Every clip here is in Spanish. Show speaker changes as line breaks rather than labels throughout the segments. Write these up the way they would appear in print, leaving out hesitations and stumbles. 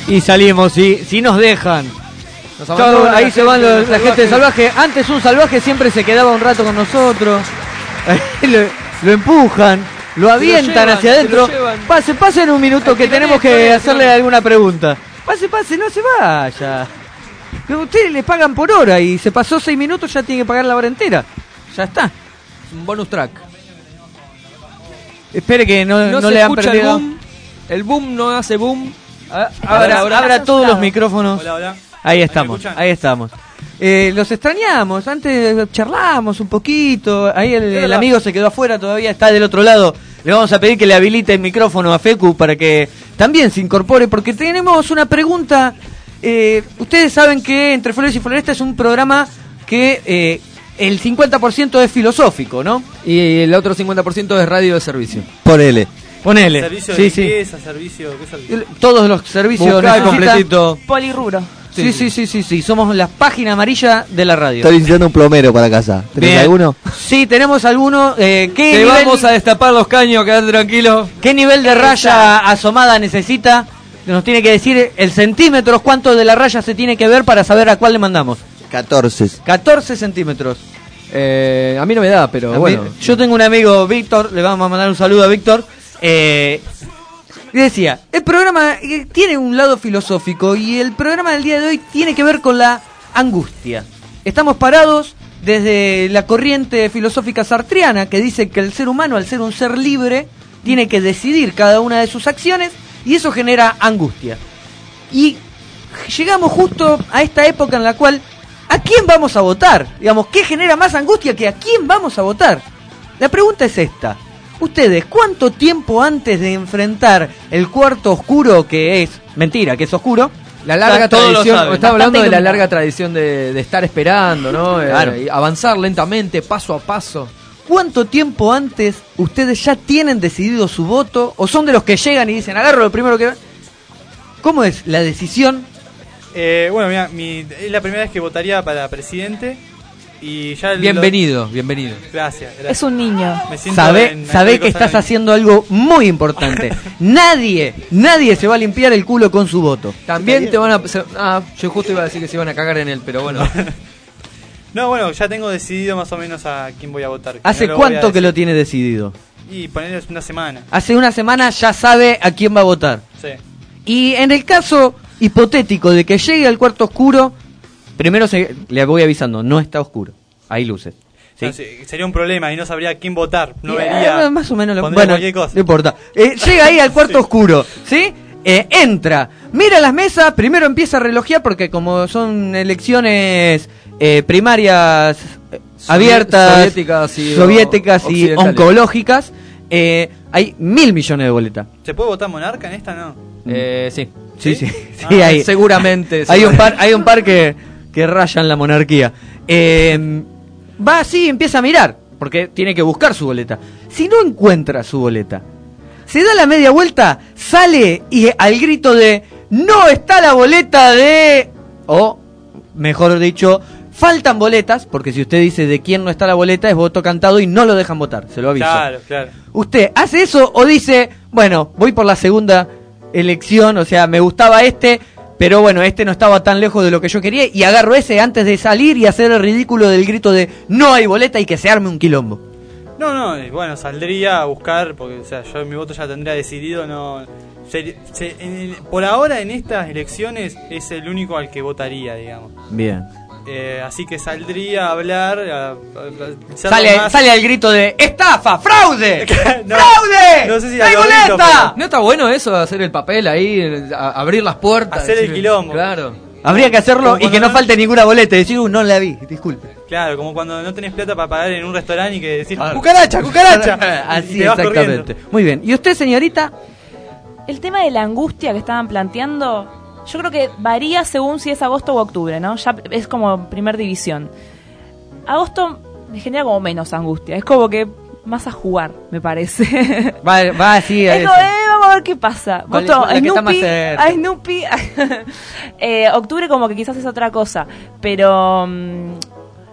Y salimos, si nos dejan. Chau, ahí se van la gente de Salvaje. Antes un Salvaje siempre se quedaba un rato con nosotros. Lo empujan, lo avientan hacia adentro. Pase en un minuto que tenemos que hacerle alguna pregunta. Pase, no se vaya. Ustedes le pagan por hora y se pasó 6 minutos, ya tiene que pagar la hora entera. Ya está.
Es un bonus track.
Espere que no le han perdido.
El boom no hace boom.
Abra todos los micrófonos.
Hola.
Ahí estamos. Los extrañamos, antes charlamos un poquito. Ahí el amigo se quedó afuera, todavía está del otro lado. Le vamos a pedir que le habilite el micrófono a Fecu para que también se incorpore, porque tenemos una pregunta. Ustedes saben que Entre Flores y Floresta es un programa que el 50% es filosófico, ¿no?
Y el otro 50% es radio de servicio.
Ponele.
Servicio de limpieza, servicio, ¿qué servicio?
Todos los servicios
completito.
Polirrubro.
Sí, somos la página amarilla de la radio.
Estoy necesitando un plomero para casa. ¿Tenés alguno?
Sí, tenemos alguno.
Te vamos a destapar los caños, quedate tranquilo.
¿Qué nivel de raya asomada necesita? Nos tiene que decir el centímetros, cuánto de la raya se tiene que ver para saber a cuál le mandamos. 14 centímetros.
A mí no me da, pero bueno.
Yo tengo un amigo, Víctor, le vamos a mandar un saludo a Víctor. Decía, el programa tiene un lado filosófico y el programa del día de hoy tiene que ver con la angustia. Estamos parados desde la corriente filosófica sartreana que dice que el ser humano, al ser un ser libre, tiene que decidir cada una de sus acciones y eso genera angustia. Y llegamos justo a esta época en la cual, ¿a quién vamos a votar? Digamos, ¿qué genera más angustia que a quién vamos a votar? La pregunta es esta. Ustedes, ¿cuánto tiempo antes de enfrentar el cuarto oscuro, que es mentira, que es oscuro?
La larga tradición, estaba hablando de la larga tradición de estar esperando, ¿no?
Claro.
Avanzar lentamente, paso a paso.
¿Cuánto tiempo antes ustedes ya tienen decidido su voto? ¿O son de los que llegan y dicen, agarro lo primero que... ¿Cómo es la decisión?
Bueno, mira, es la primera vez que votaría para presidente. Y ya
bienvenido.
Gracias.
Es un niño.
Sabe que estás haciendo algo muy importante. Nadie se va a limpiar el culo con su voto.
También te van a... yo justo iba a decir que se iban a cagar en él, pero bueno.
No, bueno, ya tengo decidido más o menos a quién voy a votar.
¿Hace cuánto que lo tiene decidido?
Y ponerle una semana.
Hace una semana ya sabe a quién va a votar.
Sí.
Y en el caso hipotético de que llegue al cuarto oscuro... Primero le voy avisando, no está oscuro, hay luces. ¿Sí?
No, sería un problema y no sabría a quién votar, no vería.
Más o menos
bueno, cualquier cosa.
No importa. Llega ahí al cuarto oscuro, ¿sí? Entra, mira las mesas, primero empieza a relojear porque como son elecciones primarias abiertas, soviéticas y oncológicas, hay 1.000 millones de boletas.
¿Se puede votar monarca en esta, no?
Sí. Sí, hay,
seguramente.
Hay un par que rayan la monarquía. Va así, empieza a mirar, porque tiene que buscar su boleta. Si no encuentra su boleta, se da la media vuelta, sale y al grito de ¡no está la boleta de...! O, mejor dicho, faltan boletas, porque si usted dice de quién no está la boleta, es voto cantado y no lo dejan votar, se lo aviso.
Claro.
¿Usted hace eso o dice, bueno, voy por la segunda elección, o sea, me gustaba pero bueno, no estaba tan lejos de lo que yo quería y agarro ese antes de salir y hacer el ridículo del grito de no hay boleta y que se arme un quilombo?
No, bueno, saldría a buscar, porque o sea, yo mi voto ya tendría decidido, no... por ahora en estas elecciones es el único al que votaría, digamos.
Bien.
Así que saldría a hablar.
Sale al grito de ¡estafa! ¡Fraude!
No,
¡Fraude!
No sé si
¡hay boleta!
¿No está bueno eso, hacer el papel ahí, abrir las puertas?
Hacer el quilombo.
Claro.
Habría que hacerlo y que no falte ninguna boleta. Decir, no la vi, disculpe.
Claro, como cuando no tenés plata para pagar en un restaurante y que decís,
¡cucaracha!
Así,
exactamente. Muy bien. ¿Y usted, señorita?
El tema de la angustia que estaban planteando... Yo creo que varía según si es agosto o octubre, ¿no? Ya es como primer división. Agosto me genera como menos angustia. Es como que más a jugar, me parece.
Va así.
Es como, vamos a ver qué pasa. Voto a Snoopy. Octubre como que quizás es otra cosa. Pero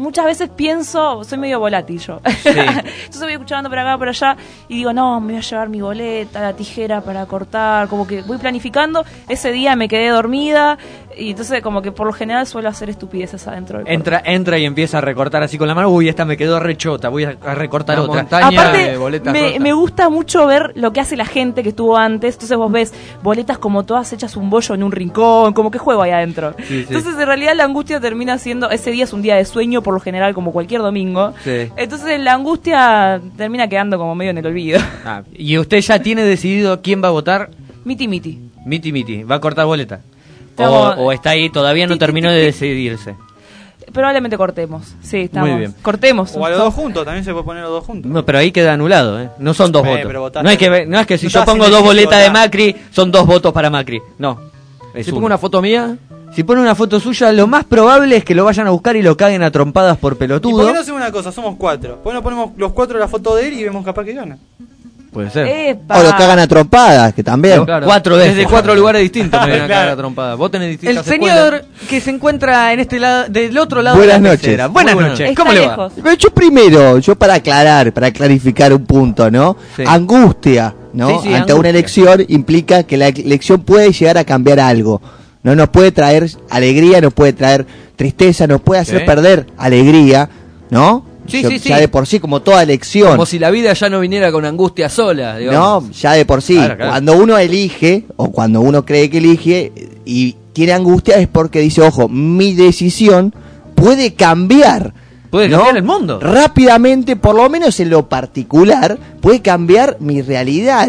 muchas veces pienso, soy medio volátil yo. Sí. Entonces voy escuchando por acá, por allá y digo, no, me voy a llevar mi boleta, la tijera para cortar, como que voy planificando. Ese día me quedé dormida y entonces como que por lo general suelo hacer estupideces adentro del
entra y empieza a recortar así con la mano. Uy, esta me quedó rechota, voy a recortar
una
otra.
Aparte, me gusta mucho ver lo que hace la gente que estuvo antes. Entonces vos ves boletas como todas hechas un bollo en un rincón, como que juego ahí adentro. Sí, entonces en realidad la angustia termina siendo, ese día es un día de sueño por lo general como cualquier domingo. Sí. Entonces la angustia termina quedando como medio en el olvido.
¿Y usted ya tiene decidido quién va a votar?
Miti.
¿Va a cortar boleta? O está ahí, todavía no terminó de decidirse.
Probablemente cortemos. Sí, estamos.
Muy bien.
Cortemos.
O a los dos juntos, también se puede poner los dos juntos.
No, pero ahí queda anulado, ¿eh? No son dos votos. No es que si yo pongo
dos
boletas de Macri, son 2 votos para Macri. No.
Si pongo una foto mía, si pone una foto suya, lo más probable es que lo vayan a buscar y lo caguen a trompadas por pelotudo.
¿Y por qué no hacemos una cosa? Somos 4. ¿Por qué no ponemos los 4 la foto de él y vemos capaz que gana?
Puede ser.
O lo cagan a trompadas, que también.
Claro. 4 veces. Desde 4 lugares distintos me van a cagar a trompadas. Vos tenés distintas
El señor que se encuentra en este lado, del otro lado
Buenas
de la
noches.
mesera. Buenas noches.
¿Cómo le va?
Yo para clarificar un punto, ¿no? Sí. Angustia, ¿no?
Sí,
ante
angustia.
Una elección implica que la elección puede llegar a cambiar algo. No nos puede traer alegría, nos puede traer tristeza, nos puede hacer perder alegría, ¿no? Ya de por sí, como toda elección.
Como si la vida ya no viniera con angustia sola, digamos.
No, ya de por sí. Claro. Cuando uno elige, o cuando uno cree que elige, y tiene angustia, es porque dice, ojo, mi decisión puede cambiar.
Puede cambiar el mundo.
Rápidamente, por lo menos en lo particular, puede cambiar mi realidad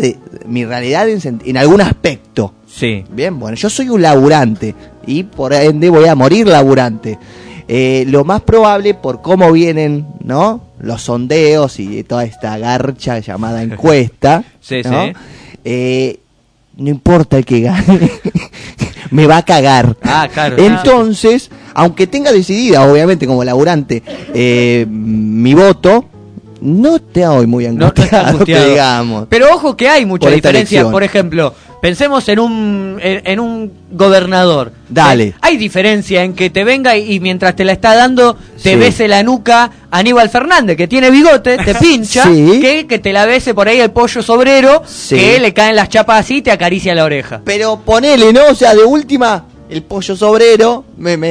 en algún aspecto.
Sí.
Bien, bueno, yo soy un laburante, y por ende voy a morir laburante. Lo más probable, por cómo vienen, ¿no?, los sondeos y toda esta garcha llamada encuesta,
sí,
¿no? No importa el que gane, me va a cagar.
Claro.
Entonces, aunque tenga decidida, obviamente, como laburante, mi voto, no te voy muy angustiado, digamos.
Pero ojo que hay mucha diferencia. Por ejemplo, pensemos en un gobernador.
Dale.
Hay diferencia en que te venga y mientras te la está dando, te bese la nuca Aníbal Fernández, que tiene bigote, te pincha, que te la bese por ahí el pollo sobrero, que le caen las chapas así y te acaricia la oreja.
Pero ponele, ¿no? O sea, de última, el pollo sobrero,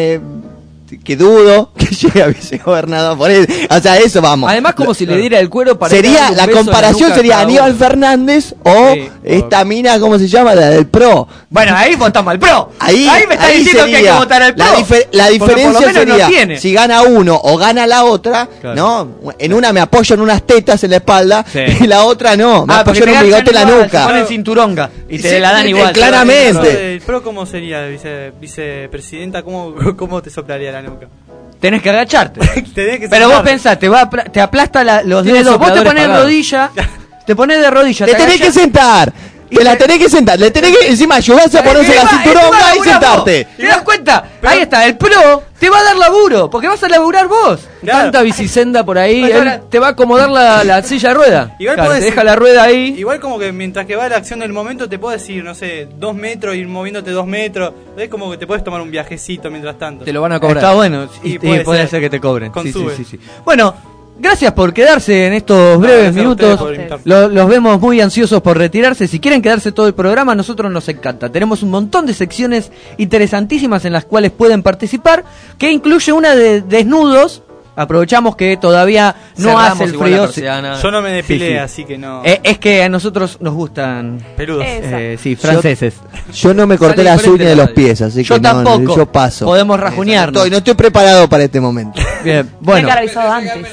que dudo que llegue a vicegobernador por él. O sea, eso vamos.
Además, como si le diera el cuero para...
Sería, la comparación sería Aníbal Fernández o esta mina, ¿cómo se llama? La del PRO.
Bueno, ahí votamos al PRO.
Ahí
me está diciendo que hay que votar al PRO.
La diferencia sería, si gana uno o gana la otra, ¿no? En una me apoyo en unas tetas en la espalda, y la otra no, me apoyo en un bigote en la nuca.
Se ponen cinturonga y te la dan igual.
Claramente.
¿El PRO cómo sería, vicepresidenta? ¿Cómo te soplaría la nuca?
Tenés que agacharte.
Pero
vos pensás, te aplasta los dedos, vos te pones de rodilla, te pones de rodilla.
Te tenés que sentar. La tenés que sentar, le tenés que encima ayudarse a ponerse la cinturonga y sentarte.
¿Te das cuenta? Ahí está, el PRO te va a dar laburo, porque vas a laburar vos.
Claro. Tanta bicisenda por ahí, él te va a acomodar la silla de rueda.
Igual
te deja la rueda ahí.
Igual como que mientras que va la acción del momento te puedo decir, no sé, 2 metros, ir moviéndote 2 metros. Es como que te puedes tomar un viajecito mientras tanto.
Te lo van a cobrar.
Está bueno, y puede ser que te cobren. Sí. Bueno, gracias por quedarse en estos breves minutos. Los vemos muy ansiosos por retirarse. Si quieren quedarse todo el programa, a nosotros nos encanta. Tenemos un montón de secciones interesantísimas en las cuales pueden participar, que incluye una de desnudos. Aprovechamos que todavía no hace el frío.
Yo no me depilé, así que no.
Es que a nosotros nos gustan
peludos.
Franceses.
Yo no me corté las uñas de los pies, así que
yo tampoco.
Yo paso.
Podemos rajunearnos.
No estoy preparado para este momento.
Bien, bueno.
Antes.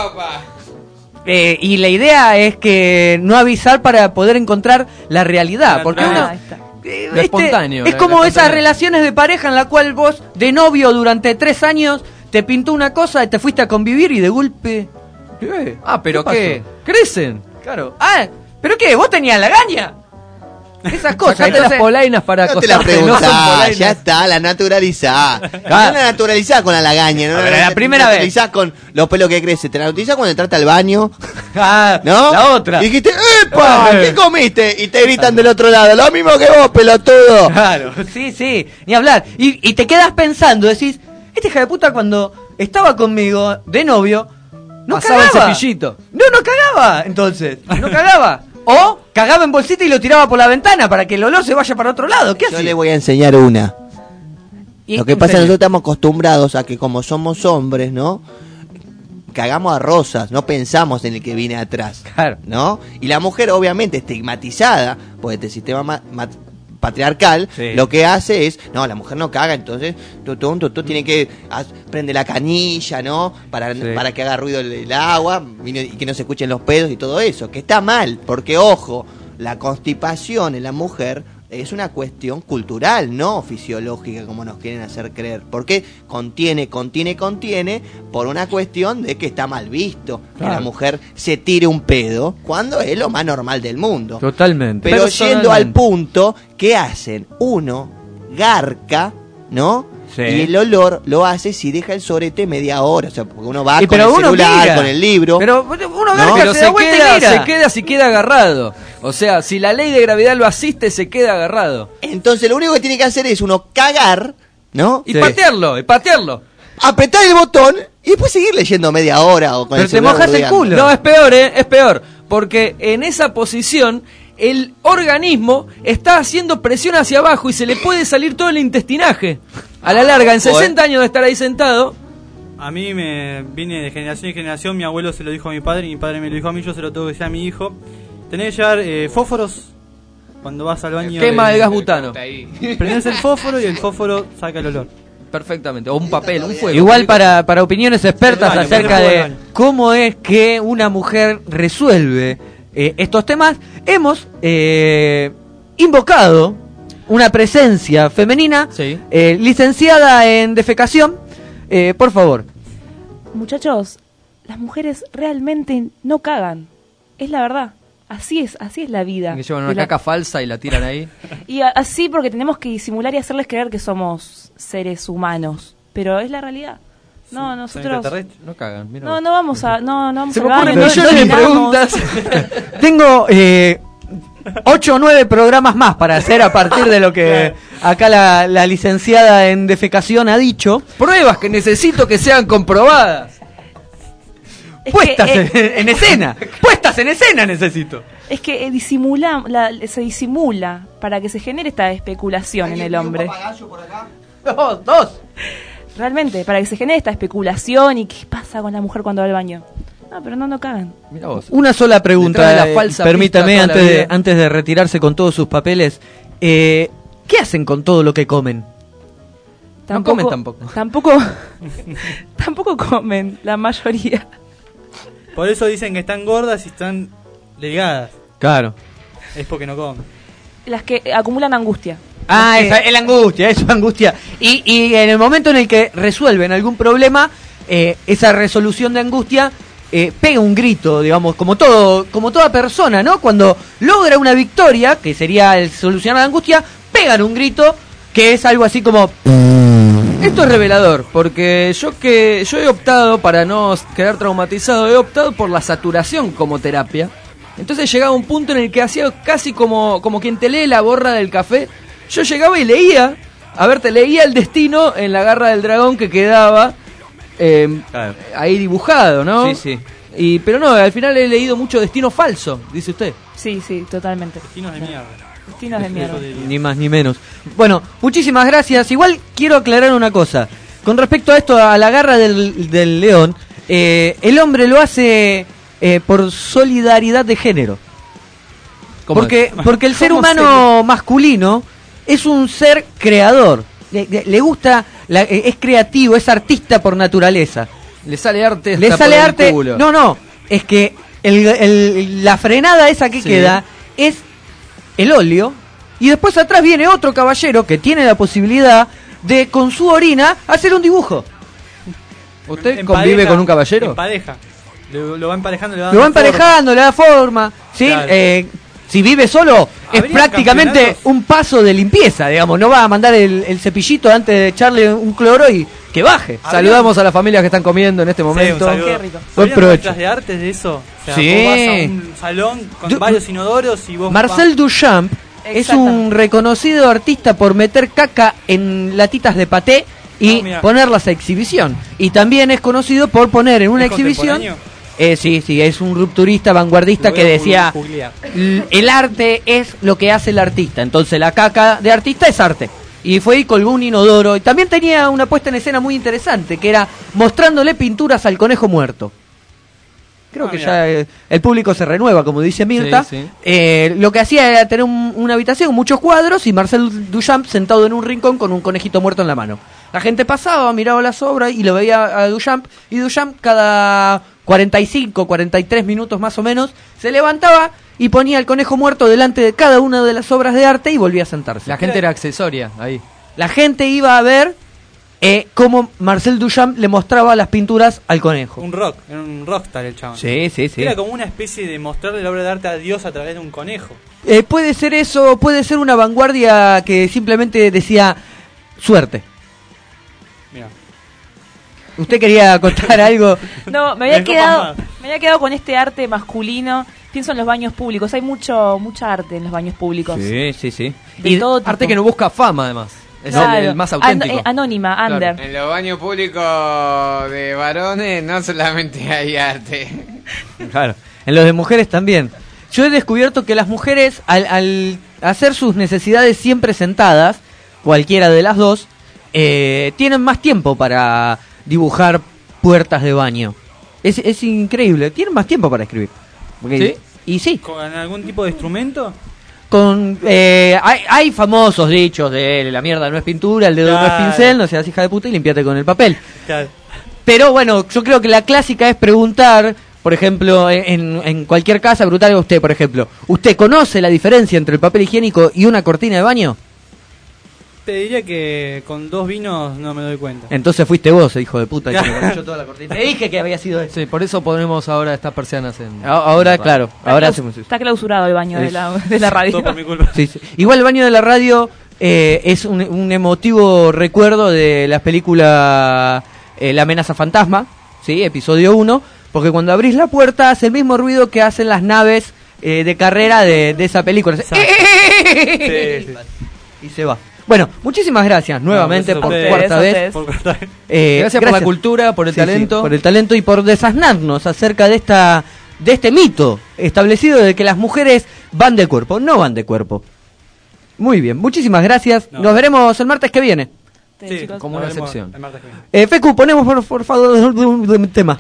Y la idea es que no avisar para poder encontrar la realidad, porque uno
espontáneo.
Es como esas relaciones de pareja en la cual vos de novio durante 3 años te pintó una cosa y te fuiste a convivir y de golpe...
¿Pero qué? ¿Crecen?
Claro. ¿Pero qué? ¿Vos tenías lagaña? Esas cosas.
Sacate las polainas para
no te la preguntás, ya está, la naturalizás. No la naturalizás con la lagaña, ¿no?
La primera vez.
Naturalizás con los pelos que crecen. Te la naturalizás cuando entraste al baño.
¿No? La otra.
Y dijiste, ¡epa! ¿Qué comiste? Y te gritan del otro lado, lo mismo que vos, pelotudo.
Claro, sí, ni hablar. Y te quedas pensando, decís, esta hija de puta cuando estaba conmigo de novio, no
pasaba
cagaba.
el cepillito.
No cagaba, entonces. No cagaba. O cagaba en bolsita y lo tiraba por la ventana para que el olor se vaya para otro lado. ¿Qué hace?
Yo le voy a enseñar una. Lo que pasa es que nosotros estamos acostumbrados a que como somos hombres, ¿no? Cagamos a rosas, no pensamos en el que viene atrás,
claro,
¿no? Y la mujer obviamente estigmatizada por este sistema patriarcal, sí, lo que hace es, no, la mujer no caga, entonces tú tiene que prende la canilla, ¿no? Para que haga ruido el agua y que no se escuchen los pedos y todo eso, que está mal, porque ojo, la constipación en la mujer es una cuestión cultural, no fisiológica como nos quieren hacer creer. Porque contiene por una cuestión de que está mal visto, claro, que la mujer se tire un pedo cuando es lo más normal del mundo.
Totalmente.
Pero yendo al punto, ¿qué hacen? Uno garca, ¿no? Sí. Y el olor lo hace si deja el sorete media hora, o sea, porque uno va con el celular, mira, con el libro.
Pero uno garca,
pero se queda agarrado. O sea, si la ley de gravedad lo asiste, se queda agarrado.
Entonces lo único que tiene que hacer es uno cagar, ¿no?
Y patearlo.
Apretar el botón y después seguir leyendo media hora o con
pero
el celular.
Pero te mojas el culo.
No, es peor, es peor. Porque en esa posición el organismo está haciendo presión hacia abajo y se le puede salir todo el intestinaje. A la larga, en 60 años de estar ahí sentado.
A mí me vine de generación en generación. Mi abuelo se lo dijo a mi padre y mi padre me lo dijo a mí. Yo se lo tengo que decir a mi hijo. Tenés que llevar fósforos cuando vas al baño.
Quema el gas butano.
Prendés el fósforo y el fósforo saca el olor.
Perfectamente. O un papel, un fuego.
Igual para opiniones expertas acerca de cómo es que una mujer resuelve estos temas, hemos invocado una presencia femenina, sí, licenciada en defecación. Por favor.
Muchachos, las mujeres realmente no cagan. Es la verdad. Así es la vida.
Que llevan una caca falsa y la tiran ahí.
Y así porque tenemos que disimular y hacerles creer que somos seres humanos. Pero es la realidad. No, nosotros
no cagan. Mira
no vamos a vamos
se me ocurren millones de preguntas. Tengo 8 o 9 programas más para hacer a partir de lo que acá la licenciada en defecación ha dicho.
Pruebas que necesito que sean comprobadas.
Puestas en escena. Puestas en escena necesito.
Es que se disimula para que se genere esta especulación en el hombre.
Por acá?
Dos.
Realmente, para que se genere esta especulación y qué pasa con la mujer cuando va al baño. No, pero no cagan.
Mirá vos. Una sola pregunta, permítame, antes de retirarse con todos sus papeles. ¿Qué hacen con todo lo que comen?
No comen tampoco.
Tampoco comen, la mayoría.
Por eso dicen que están gordas y están delgadas.
Claro.
Es porque no comen.
Las que acumulan angustia.
Es la angustia, eso es angustia. Y en el momento en el que resuelven algún problema, esa resolución de angustia pega un grito, digamos, como toda persona, ¿no? Cuando logra una victoria, que sería el solucionar la angustia, pegan un grito que es algo así como...
Esto es revelador, porque yo he optado, para no quedar traumatizado, he optado por la saturación como terapia. Entonces llegaba un punto en el que hacía casi como quien te lee la borra del café. Yo llegaba y leía el destino en la garra del dragón que quedaba ahí dibujado, ¿no?
Sí.
Pero no, al final he leído mucho destino falso, dice usted.
Sí, totalmente.
Destinos de mierda.
Destinos de mierda.
Ni más ni menos. Bueno, muchísimas gracias. Igual quiero aclarar una cosa. Con respecto a esto, a la garra del león, el hombre lo hace por solidaridad de género. Porque el ser humano masculino es un ser creador. Le gusta, es creativo, es artista por naturaleza.
Le sale arte.
No, es que la frenada esa que queda es el óleo, y después atrás viene otro caballero que tiene la posibilidad de, con su orina, hacer un dibujo.
¿Usted convive con un caballero?
Empareja. Lo va emparejando,
le da forma. ¿Sí? Claro. Si vive solo, es prácticamente un paso de limpieza, digamos. No va a mandar el cepillito antes de echarle un cloro y que baje.
Saludamos a las familias que están comiendo en este momento.
Qué rico. ¿Buen provecho de artes de eso? O sea,
sí.
Vos vas a un salón con varios inodoros y vos...
Marcel Duchamp es un reconocido artista por meter caca en latitas de paté y ponerlas a exhibición. Y también es conocido por poner en una exhibición... sí, es un rupturista vanguardista que decía el arte es lo que hace el artista, entonces la caca de artista es arte. Y fue y colgó un inodoro. Y también tenía una puesta en escena muy interesante, que era mostrándole pinturas al conejo muerto. Creo que ya el público se renueva, como dice Mirta. Sí. Lo que hacía era tener una habitación, muchos cuadros, y Marcel Duchamp sentado en un rincón con un conejito muerto en la mano. La gente pasaba, miraba las obras y lo veía a Duchamp, y Duchamp cada 45, 43 minutos más o menos, se levantaba y ponía el conejo muerto delante de cada una de las obras de arte y volvía a sentarse.
La gente era accesoria ahí.
La gente iba a ver cómo Marcel Duchamp le mostraba las pinturas al conejo.
Era un rockstar el chabón.
Sí.
Era como una especie de mostrarle la obra de arte a Dios a través de un conejo.
Puede ser eso, puede ser una vanguardia que simplemente decía suerte.
Mira.
¿Usted quería contar algo?
No, me había quedado con este arte masculino. Pienso en los baños públicos. Hay mucha arte en los baños públicos.
Sí.
Y todo tipo.
Arte que no busca fama, además. Es el más auténtico.
Anónima,
claro.
under.
En los baños públicos de varones no solamente hay arte.
Claro. En los de mujeres también. Yo he descubierto que las mujeres, al hacer sus necesidades siempre sentadas, cualquiera de las dos, tienen más tiempo para dibujar puertas de baño. Es increíble. Tienen más tiempo para escribir.
¿Sí?
Y sí.
¿Con algún tipo de instrumento?
Hay famosos dichos de la mierda no es pintura, el dedo no es pincel, no seas hija de puta y limpiate con el papel.
Claro.
Pero bueno, yo creo que la clásica es preguntar, por ejemplo, en cualquier casa, preguntarle a usted, por ejemplo, ¿usted conoce la diferencia entre el papel higiénico y una cortina de baño?
Te diría que con 2 vinos no me doy cuenta.
Entonces fuiste vos, hijo de puta, que me conoció toda la cortina. Te dije que había sido eso.
Sí, por eso ponemos ahora estas persianas en...
Ahora, claro, ahora hacemos eso.
Está clausurado el baño de la radio.
Todo por mi culpa.
Sí. Igual el baño de la radio es un emotivo recuerdo de la película La amenaza fantasma, ¿sí? Episodio 1, porque cuando abrís la puerta hace el mismo ruido que hacen las naves de carrera de esa película.
Sí.
Y se va. Bueno, muchísimas gracias nuevamente por cuarta vez.
Gracias por la cultura, por el talento.
Sí, por el talento y por desasnarnos acerca de este mito establecido de que las mujeres van de cuerpo. No van de cuerpo. Muy bien, muchísimas gracias. Nos veremos el martes que viene.
Sí,
como una sección.
Fecu, ponemos por favor un tema.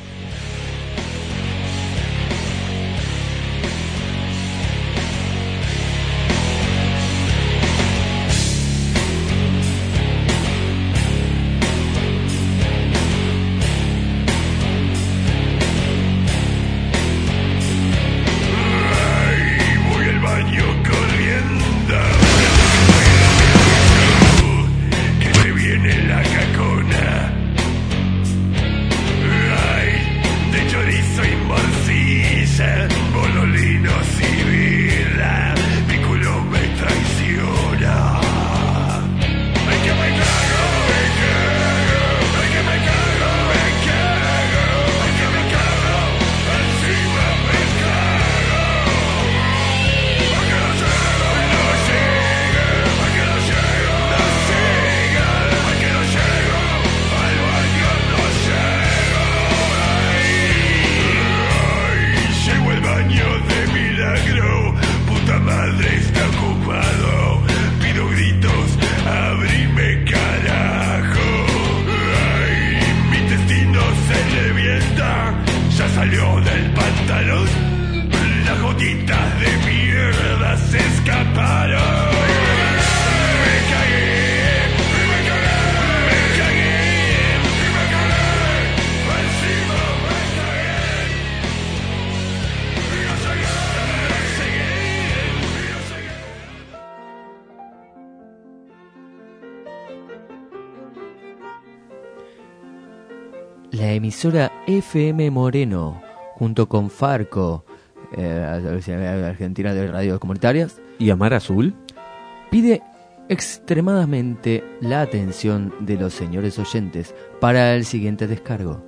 La emisora FM Moreno, junto con Farco, Argentina de Radios Comunitarias, y Amar Azul, pide extremadamente la atención de los señores oyentes para el siguiente descargo.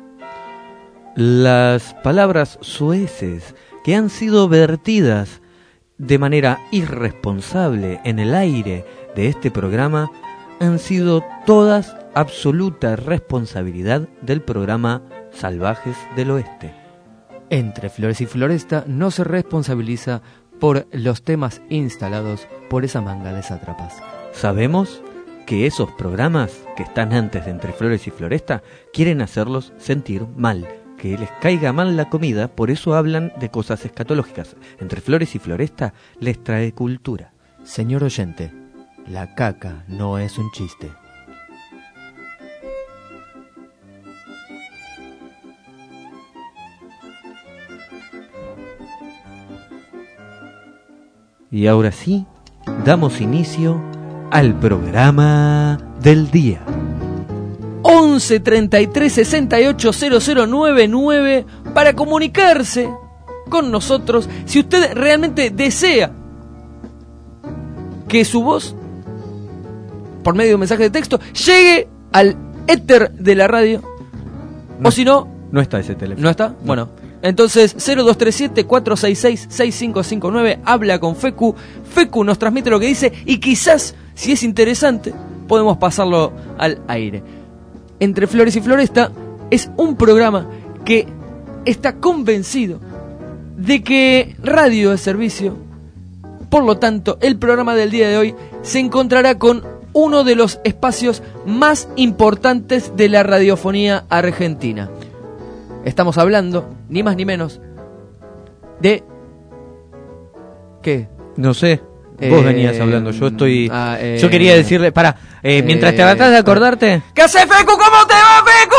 Las palabras soeces que han sido vertidas de manera irresponsable en el aire de este programa han sido todas absoluta responsabilidad del programa Salvajes del Oeste.
Entre Flores y Floresta no se responsabiliza por los temas instalados por esa manga de sátrapas.
Sabemos que esos programas que están antes de Entre Flores y Floresta quieren hacerlos sentir mal, que les caiga mal la comida, por eso hablan de cosas escatológicas. Entre Flores y Floresta les trae cultura.
Señor oyente, la caca no es un chiste.
Y ahora sí, damos inicio al programa del día.
11 33 68 0099 para comunicarse con nosotros si usted realmente desea que su voz, por medio de un mensaje de texto, llegue al éter de la radio.
No,
o si no...
No está ese teléfono.
¿No está? No. Bueno, entonces 0237-466-6559, habla con Fecu. Fecu nos transmite lo que dice y quizás, si es interesante, podemos pasarlo al aire. Entre Flores y Floresta es un programa que está convencido de que radio es servicio. Por lo tanto, el programa del día de hoy se encontrará con uno de los espacios más importantes de la radiofonía argentina. Estamos hablando, ni más ni menos, de... ¿Qué?
No sé. Vos venías hablando, yo estoy... yo quería decirle... Pará, mientras te tratás de acordarte...
¿Qué hace, Fecu? ¿Cómo te va, Fecu?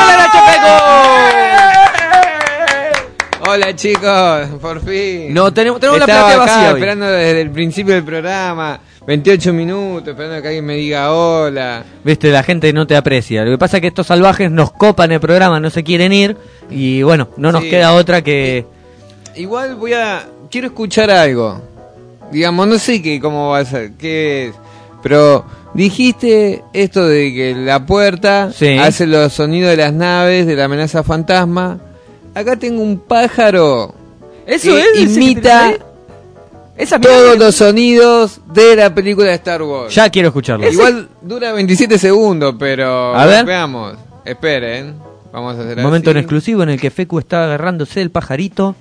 Fecu! Hola, chicos, por fin.
No, tenemos la
Estaba
platea
acá
vacía hoy.
esperando desde el principio del programa, 28 minutos, esperando que alguien me diga hola.
Viste, la gente no te aprecia. Lo que pasa es que estos salvajes nos copan el programa, no se quieren ir. Y bueno, no nos queda otra que...
Igual quiero escuchar algo. Digamos, no sé cómo va a ser, qué es. Pero dijiste esto de que la puerta hace los sonidos de las naves, de la amenaza fantasma. Acá tengo un pájaro.
Eso
que imita todos los sonidos de la película de Star Wars.
Ya quiero escucharlo.
Igual dura 27 segundos, pero
a ver.
Veamos. Esperen. Vamos a hacer
un momento
así.
en exclusivo en el que Fecu está agarrándose el pajarito.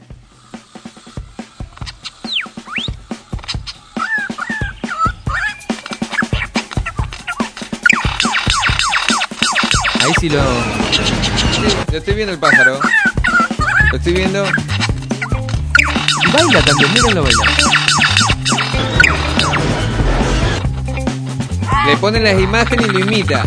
Ahí sí lo
estoy viendo el pájaro. Lo estoy viendo.
Baila también, mírenlo bailar.
Le ponen las imágenes y lo imita.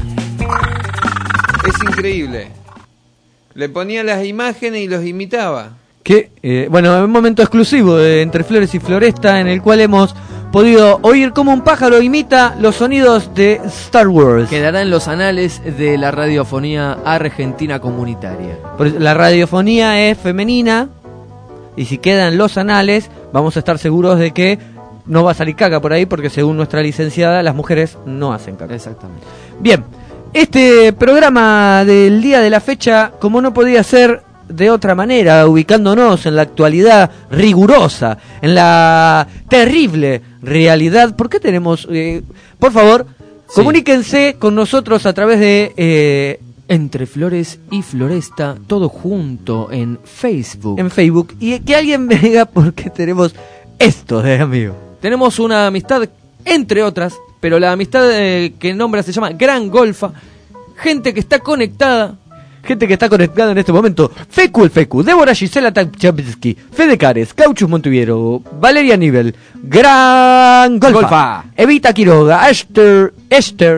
Es increíble. Le ponía las imágenes y los imitaba.
Bueno, un momento exclusivo de Entre Flores y Floresta en el cual hemos podido oír cómo un pájaro imita los sonidos de Star Wars.
Quedará en los anales de la radiofonía argentina comunitaria.
La radiofonía es femenina y si quedan los anales vamos a estar seguros de que no va a salir caca por ahí porque según nuestra licenciada las mujeres no hacen caca.
Exactamente.
Bien, este programa del día de la fecha, como no podía ser de otra manera, ubicándonos en la actualidad rigurosa, en la terrible realidad. ¿Por qué tenemos? Por favor, comuníquense con nosotros a través de
Entre Flores y Floresta, todo junto en Facebook.
En Facebook. Y que alguien me diga por qué tenemos esto de amigo.
Tenemos una amistad, entre otras, pero la amistad que nombra se llama Gran Golfa. Gente que está conectada.
Gente que está conectada en este momento. Fecu el Fecu, Débora Gisela Tachapsky, Fede Cares, Cauchus Montuviero, Valeria Nivel, Gran Golfa, Evita Quiroga, Esther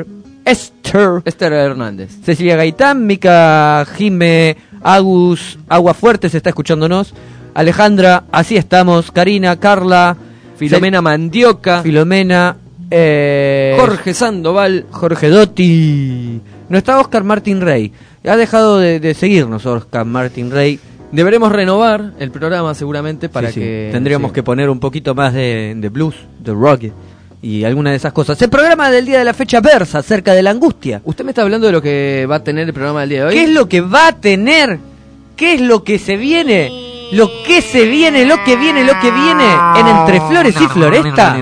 Hernández,
Cecilia Gaitán, Mica Jime, Agus, Agua Fuerte se está escuchándonos, Alejandra, así estamos, Karina, Carla,
Filomena Mandioca,
Filomena,
Jorge Sandoval,
Jorge Dotti, no está Oscar Martín Rey. Ha dejado de seguirnos Oscar Martín Rey.
Deberemos renovar el programa seguramente para que...
Tendríamos que poner un poquito más de blues, de rock y alguna de esas cosas. El programa del día de la fecha versa acerca de la angustia.
¿Usted me está hablando de lo que va a tener el programa del día de hoy?
¿Qué es lo que va a tener? ¿Qué es lo que se viene? Lo que se viene, lo que viene en Entre Flores y Floresta.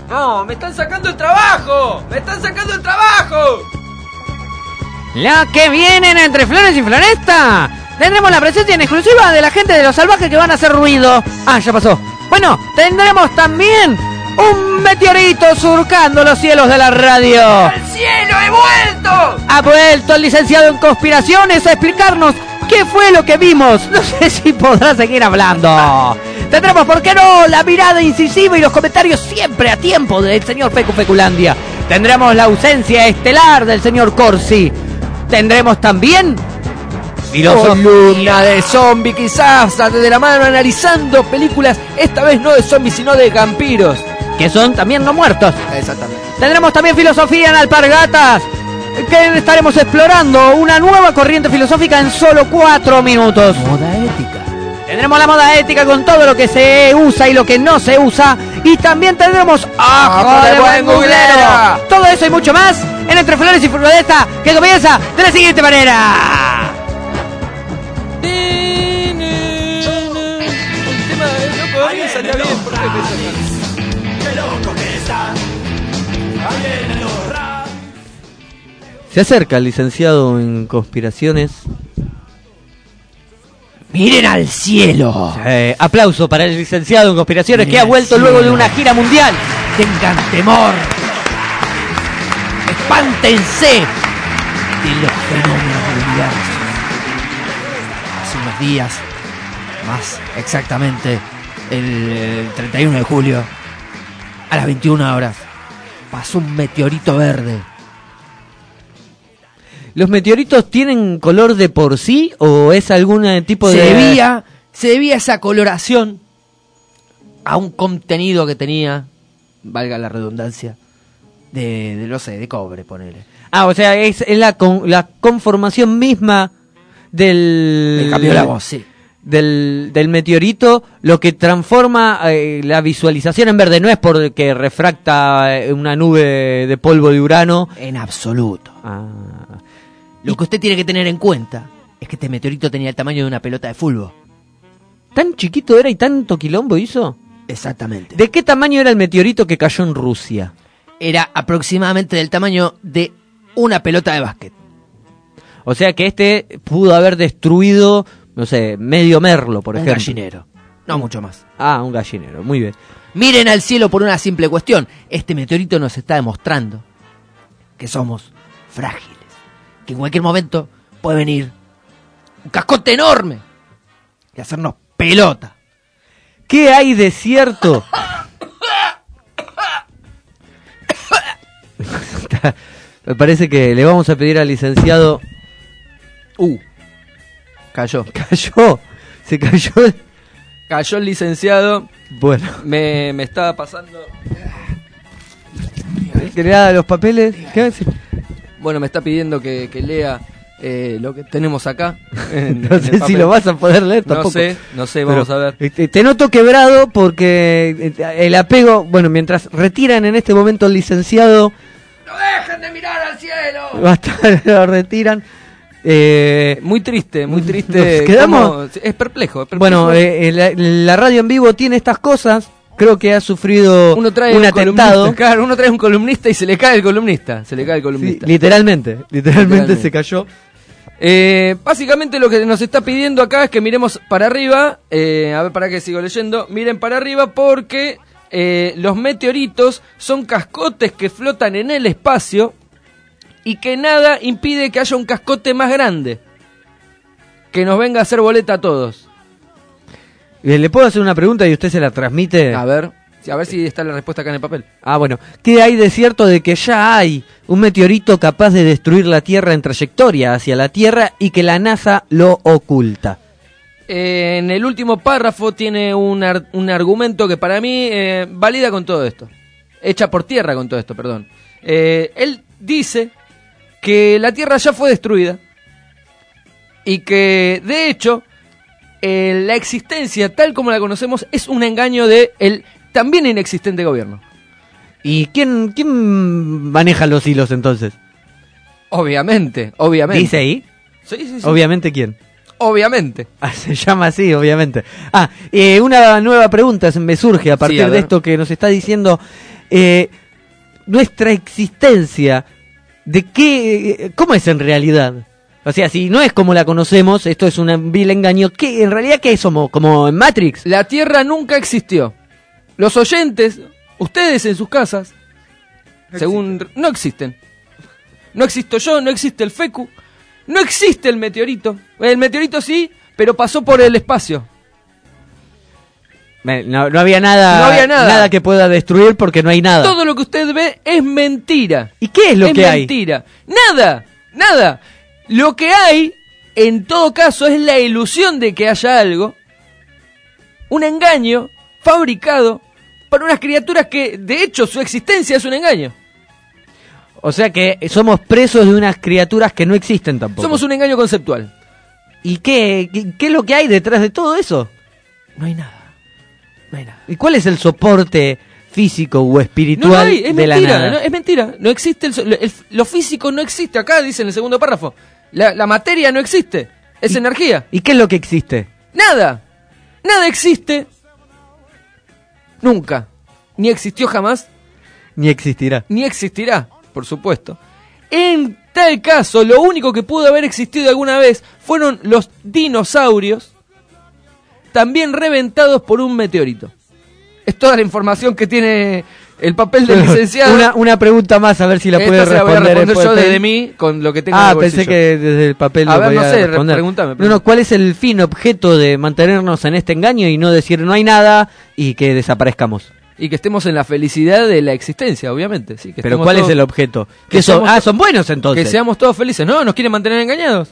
No, me están sacando el trabajo. ¡Me están sacando el trabajo!
Lo que vienen entre Flores y Floresta. Tendremos la presencia en exclusiva de la gente de Los Salvajes que van a hacer ruido. Ah, ya pasó. Bueno, tendremos también un meteorito surcando los cielos de la radio.
¡Al cielo he vuelto!
Ha vuelto el licenciado en conspiraciones a explicarnos qué fue lo que vimos. No sé si podrá seguir hablando. Tendremos, ¿por qué no?, la mirada incisiva y los comentarios siempre a tiempo del señor Pecu Peculandia. Tendremos la ausencia estelar del señor Corsi. Tendremos también
columna de zombie, quizás de la mano analizando películas, esta vez no de zombies sino de vampiros,
que son también no muertos.
Exactamente.
Tendremos también filosofía en Alpargatas, que estaremos explorando una nueva corriente filosófica en solo 4 minutos.
Moda ética.
Tendremos la moda ética con todo lo que se usa y lo que no se usa. Y también tendremos ¡Ojo de buen googlero! Todo eso y mucho más en Entre Flores y Floresta, que comienza de la siguiente manera. Se acerca el licenciado en conspiraciones.
¡Miren al cielo!
Aplauso para el licenciado en conspiraciones. Miren, que ha vuelto luego de una gira mundial.
Tengan temor. Espántense de los fenómenos del universo. Hace unos días, más exactamente el 31 de julio, a las 21 horas, pasó un meteorito verde.
¿Los meteoritos tienen color de por sí o es algún tipo de...?
Se debía esa coloración a un contenido que tenía, valga la redundancia, de cobre, ponele.
Ah, o sea, es la conformación misma del
cambio de la voz, sí.
Del meteorito, lo que transforma la visualización en verde. No es porque refracta una nube de polvo de Urano.
En absoluto. Lo que usted tiene que tener en cuenta es que este meteorito tenía el tamaño de una pelota de fútbol.
¿Tan chiquito era y tanto quilombo hizo?
Exactamente.
¿De qué tamaño era el meteorito que cayó en Rusia?
Era aproximadamente del tamaño de una pelota de básquet.
O sea que este pudo haber destruido, no sé, medio Merlo, por ejemplo.
Un gallinero. No mucho más.
Ah, un gallinero, muy bien.
Miren al cielo por una simple cuestión. Este meteorito nos está demostrando que somos frágiles. Que en cualquier momento puede venir un cascote enorme y hacernos pelota.
¿Qué hay de cierto? Me parece que le vamos a pedir al licenciado...
Cayó.
Se cayó.
Cayó el licenciado.
Bueno.
Me estaba pasando...
¿Que le da los papeles? ¿Qué hace?
Bueno, me está pidiendo que lea lo que tenemos acá.
No sé si lo vas a poder leer tampoco.
No sé, vamos a ver.
Te noto quebrado porque el apego... Bueno, mientras retiran en este momento al licenciado...
¡No dejen de mirar al cielo!
Basta, lo retiran.
Muy triste.
Nos quedamos...
Es perplejo.
Bueno, la radio en vivo tiene estas cosas. Creo que ha sufrido un atentado.
Claro, uno trae un columnista y se le cae el columnista. Sí,
literalmente se cayó.
Básicamente lo que nos está pidiendo acá es que miremos para arriba. A ver, para que sigo leyendo. Miren para arriba porque los meteoritos son cascotes que flotan en el espacio y que nada impide que haya un cascote más grande que nos venga a hacer boleta a todos.
¿Le puedo hacer una pregunta y usted se la transmite?
A ver si está la respuesta acá en el papel.
Bueno. ¿Qué hay de cierto de que ya hay un meteorito capaz de destruir la Tierra en trayectoria hacia la Tierra y que la NASA lo oculta?
En el último párrafo tiene un argumento que para mí valida con todo esto. Echa por tierra con todo esto, perdón. Él dice que la Tierra ya fue destruida y que, de hecho... la existencia tal como la conocemos es un engaño de el también inexistente gobierno.
¿Y quién maneja los hilos entonces?
Obviamente.
¿Dice ahí?
Sí.
¿Obviamente quién?
Obviamente.
Se llama así, obviamente. Una nueva pregunta me surge a partir de esto que nos está diciendo nuestra existencia, ¿cómo es en realidad? O sea, si no es como la conocemos, esto es un vil engaño, ¿en realidad qué somos? ¿Como en Matrix?
La Tierra nunca existió. Los oyentes, ustedes en sus casas, no existen. No existo yo, no existe el Fecu, no existe el meteorito. El meteorito sí, pero pasó por el espacio.
No había nada que pueda destruir porque no hay nada.
Todo lo que usted ve es mentira.
¿Y qué es lo que hay?
Es mentira. Nada. Lo que hay, en todo caso, es la ilusión de que haya algo. Un engaño fabricado para unas criaturas que, de hecho, su existencia es un engaño.
O sea que somos presos de unas criaturas que no existen tampoco.
Somos un engaño conceptual.
¿Y qué es lo que hay detrás de todo eso?
No hay nada.
¿Y cuál es el soporte físico o espiritual
es
de
mentira,
la nada?
Es mentira. No existe lo físico no existe. Acá dice en el segundo párrafo. La materia no existe. Es energía.
¿Y qué es lo que existe?
Nada existe. Nunca. Ni existió jamás.
Ni existirá.
Por supuesto. En tal caso, lo único que pudo haber existido alguna vez fueron los dinosaurios, también reventados por un meteorito. Es toda la información que tiene el papel del licenciado.
Una pregunta más, a ver si la puede responder.
Voy a responder yo desde mí, con lo que tengo en el bolsillo.
Pensé que desde el papel
a
lo
ver,
podía responder.
Pregúntame.
No, ¿cuál es el fin, objeto de mantenernos en este engaño y no decir no hay nada y que desaparezcamos?
Y que estemos en la felicidad de la existencia, obviamente. Sí,
pero ¿cuál es el objeto? Son buenos entonces.
Que seamos todos felices. No, nos quieren mantener engañados.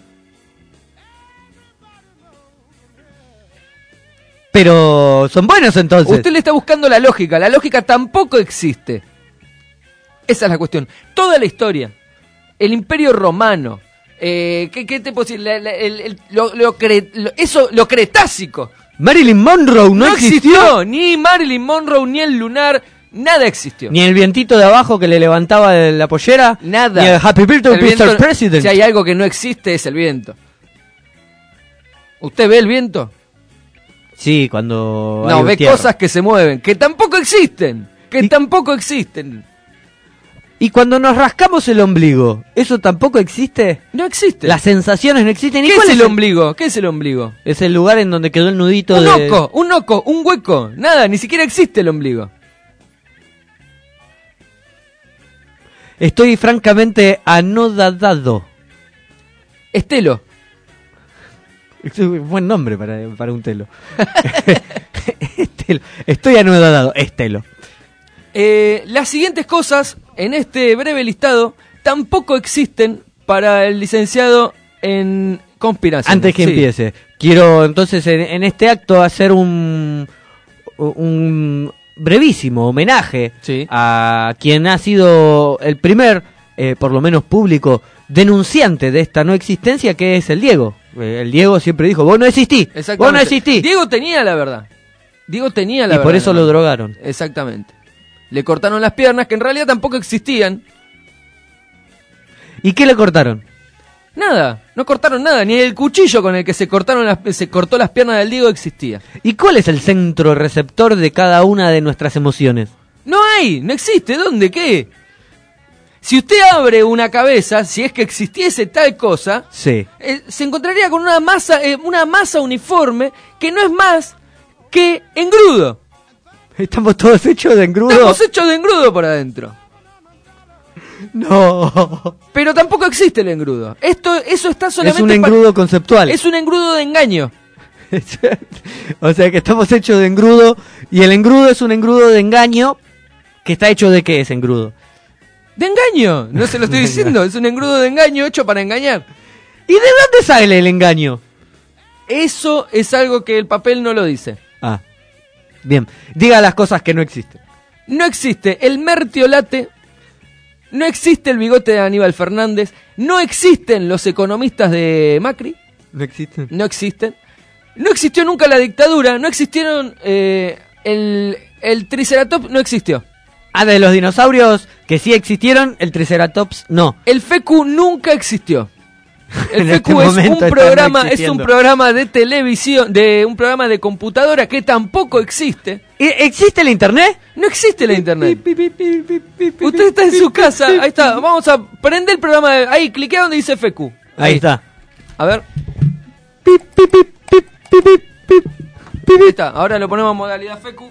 Pero son buenos entonces.
Usted le está buscando la lógica tampoco existe. Esa es la cuestión. Toda la historia, el Imperio Romano, ¿qué te puedo decir? Lo Cretácico.
Marilyn Monroe no existió.
Ni Marilyn Monroe, ni el lunar, nada existió.
Ni el vientito de abajo que le levantaba de la pollera.
Nada.
Ni el Happy Birthday Mr. President.
Si hay algo que no existe es el viento. ¿Usted ve el viento?
Sí, cuando...
No, ve tierra. Cosas que se mueven, que tampoco existen.
¿Y cuando nos rascamos el ombligo, eso tampoco existe?
No existe.
Las sensaciones no existen.
¿Qué es el ombligo? ¿Qué es el ombligo?
Es el lugar en donde quedó el nudito
un oco, un hueco. Nada, ni siquiera existe el ombligo.
Estoy francamente anodadado.
Estelo.
Buen nombre para un telo. Estelo. Estoy anodadado. Estelo.
Las siguientes cosas en este breve listado tampoco existen para el licenciado en conspiración.
Antes que empiece, quiero entonces en este acto hacer un brevísimo homenaje a quien ha sido el primer, por lo menos público, denunciante de esta no existencia, que es el Diego. El Diego siempre dijo, vos no existís, vos no existís.
Diego tenía la verdad. Y
por eso lo drogaron.
Exactamente. Le cortaron las piernas, que en realidad tampoco existían.
¿Y qué le cortaron?
Nada, no cortaron nada. Ni el cuchillo con el que se cortó las piernas del Diego existía.
¿Y cuál es el centro receptor de cada una de nuestras emociones?
No hay, no existe. ¿Dónde? ¿Qué? Si usted abre una cabeza, si es que existiese tal cosa,
sí,
se encontraría con una masa uniforme que no es más que engrudo.
Estamos todos hechos de engrudo.
Estamos hechos de engrudo por adentro.
No.
Pero tampoco existe el engrudo. Eso está solamente...
Es un engrudo conceptual.
Es un engrudo de engaño.
O sea que estamos hechos de engrudo, y el engrudo es un engrudo de engaño que está hecho de ¿qué es engrudo?
De engaño, no se lo estoy diciendo. Es un engrudo de engaño hecho para engañar.
¿Y de dónde sale el engaño?
Eso es algo que el papel no lo dice.
Ah, bien. Diga las cosas que no existen.
No existe el mertiolate, no existe el bigote de Aníbal Fernández, no existen los economistas de Macri.
No existen.
No existen. No existió nunca la dictadura, no existieron... el Triceratops no existió.
Ah, de los dinosaurios que sí existieron, el Triceratops no.
El Fecu nunca existió. El FECU es un programa de televisión, un programa de computadora que tampoco existe.
¿Existe la internet?
No existe la internet. Usted está en su casa, ahí está. Vamos a prender el programa. Ahí, cliquea donde dice FECU.
Ahí está.
A ver. Ahí está. Ahora lo ponemos en modalidad FECU.